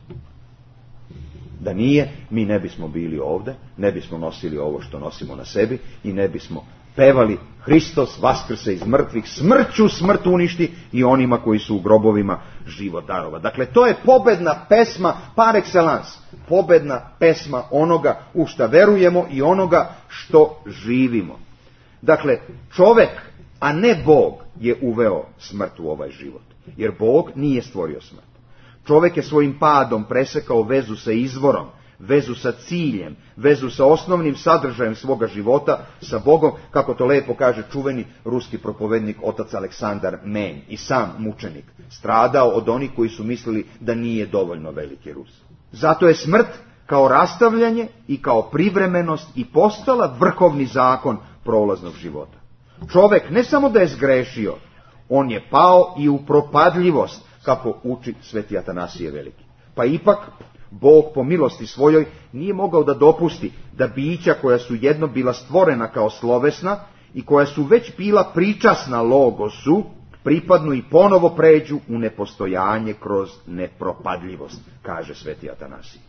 Da nije, mi ne bismo bili ovdje, ne bismo nosili ovo što nosimo na sebi i ne bismo pevali Hristos vaskrse iz mrtvih, smrću smrt uništi i onima koji su u grobovima život darova. Dakle, to je pobedna pesma par excellence, pobedna pesma onoga u šta verujemo i onoga što živimo. Dakle, čovek, a ne Bog, je uveo smrt u ovaj život, jer Bog nije stvorio smrt. Čovjek je svojim padom presekao vezu sa izvorom, vezu sa ciljem, vezu sa osnovnim sadržajem svoga života, sa Bogom, kako to lepo kaže čuveni ruski propovednik otac Aleksandar Menj, i sam mučenik, stradao od onih koji su mislili da nije dovoljno veliki Rus. Zato je smrt kao rastavljanje i kao privremenost i postala vrhovni zakon prolaznog života. Čovjek ne samo da je zgrešio, on je pao i u propadljivost, kako uči sveti Atanasije Veliki. Pa ipak, Bog po milosti svojoj nije mogao da dopusti da bića koja su jedno bila stvorena kao slovesna i koja su već bila pričasna logosu, pripadnu i ponovo pređu u nepostojanje kroz nepropadljivost, kaže sveti Atanasij.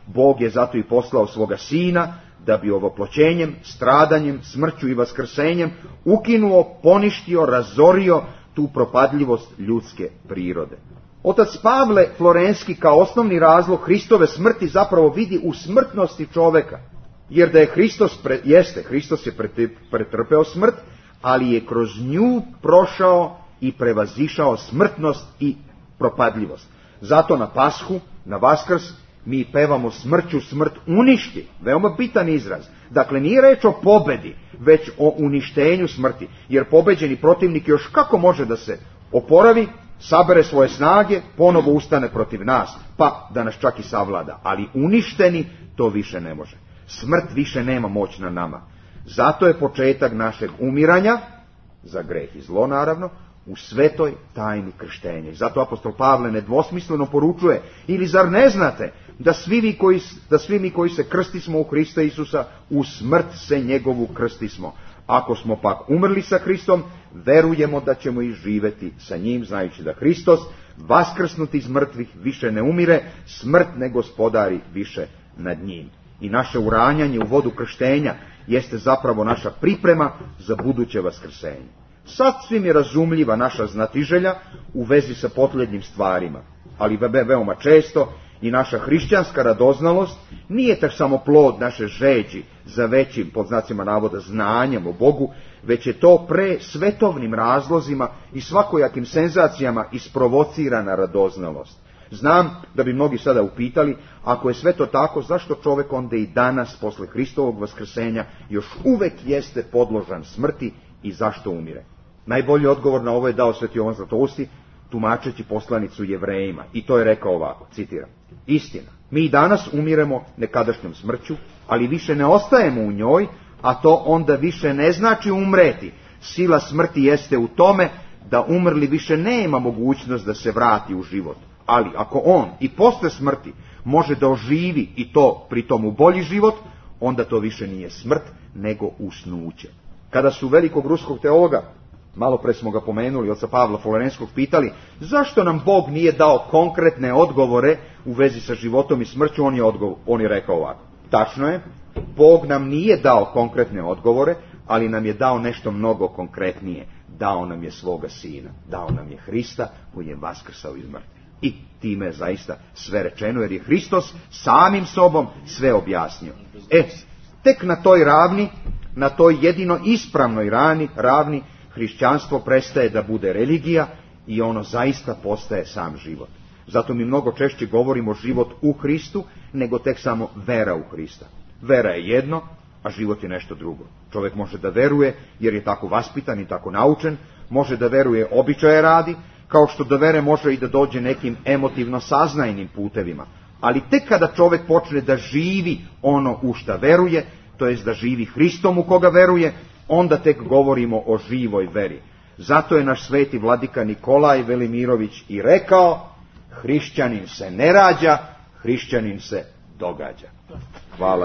Bog je zato i poslao svoga Sina, da bi ovoploćenjem, stradanjem, smrću i vaskrsenjem ukinuo, poništio, razorio tu propadljivost ljudske prirode. Otac Pavle Florenski kao osnovni razlog Hristove smrti zapravo vidi u smrtnosti čoveka. Jer da je Hristos, pre, jeste, Hristos je pretrpeo smrt, ali je kroz nju prošao i prevazišao smrtnost i propadljivost. Zato na Pashu, na Vaskrs, mi pevamo smrću smrt uništi. Veoma bitan izraz. Dakle, nije reč o pobedi, već o uništenju smrti. Jer pobeđeni protivnik još kako može da se oporavi, sabere svoje snage, ponovo ustane protiv nas, pa da nas čak i savlada. Ali uništeni to više ne može. Smrt više nema moć na nama. Zato je početak našeg umiranja, za greh i zlo naravno, u svetoj tajni krštenja. I zato apostol Pavle nedvosmisleno poručuje, ili zar ne znate da svi, vi koji, da svi mi koji se krstismo u Hrista Isusa, u smrt se njegovu krstismo. Ako smo pak umrli sa Hristom, verujemo da ćemo i živeti sa njim, znajući da Hristos, vaskrsnuti iz mrtvih, više ne umire, smrt ne gospodari više nad njim. I naše uranjanje u vodu krštenja jeste zapravo naša priprema za buduće vaskrsenje. Sasvim je razumljiva naša znatiželja u vezi sa potljednjim stvarima, ali ve, veoma često i naša hrišćanska radoznalost nije tak samo plod naše žeđi za većim, pod znacima navoda, znanjem o Bogu, već je to pre svetovnim razlozima i svakojakim senzacijama isprovocirana radoznalost. Znam da bi mnogi sada upitali, ako je sve to tako, zašto čovjek onda i danas, posle Hristovog vaskrsenja, još uvek jeste podložan smrti i zašto umire? Najbolji odgovor na ovo je dao Sveti Jovan Zlatousti, tumačeći poslanicu Jevrejima, i to je rekao ovako, citiram: istina, mi i danas umiremo nekadašnjom smrću, ali više ne ostajemo u njoj, a to onda više ne znači umreti. Sila smrti jeste u tome da umrli više nema mogućnost da se vrati u život. Ali ako on i posle smrti može da oživi i to pritom u bolji život, onda to više nije smrt, nego usnuće. Kada su velikog ruskog teologa, malo pre smo ga pomenuli, oca Pavla Florenskog, pitali zašto nam Bog nije dao konkretne odgovore u vezi sa životom i smrću, on je, odgovor, on je rekao ovako: tačno je, Bog nam nije dao konkretne odgovore, ali nam je dao nešto mnogo konkretnije. Dao nam je svoga Sina, dao nam je Hrista koji je vaskrsao iz mrtvih. I time je zaista sve rečeno, jer je Hristos samim sobom sve objasnio. E, tek na toj ravni, na toj jedino ispravnoj rani, ravni, hrišćanstvo prestaje da bude religija i ono zaista postaje sam život. Zato mi mnogo češće govorimo život u Hristu, nego tek samo vera u Hrista. Vera je jedno, a život je nešto drugo. Čovjek može da veruje jer je tako vaspitan i tako naučen, može da veruje običaje radi, kao što do vere može i da dođe nekim emotivno saznajnim putevima. Ali tek kada čovjek počne da živi ono u šta veruje, to jest da živi Hristom u koga veruje, onda tek govorimo o živoj veri. Zato je naš sveti vladika Nikolaj Velimirović i rekao: hrišćanin se ne rađa, hrišćanin se događa. Hvala.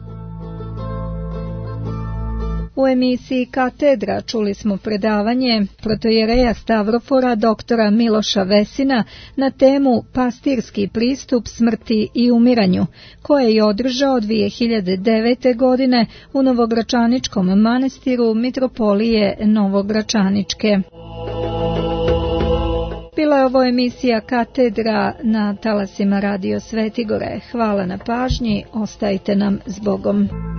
U emisiji Katedra čuli smo predavanje protojereja Stavrofora doktora Miloša Vesina na temu Pastirski pristup smrti i umiranju, koje je održao dve hiljade devete. godine u Novogračaničkom manastiru Mitropolije Novogračaničke. Bila je ovo emisija Katedra na talasima Radio Svetigore. Hvala na pažnji, ostajte nam s Bogom.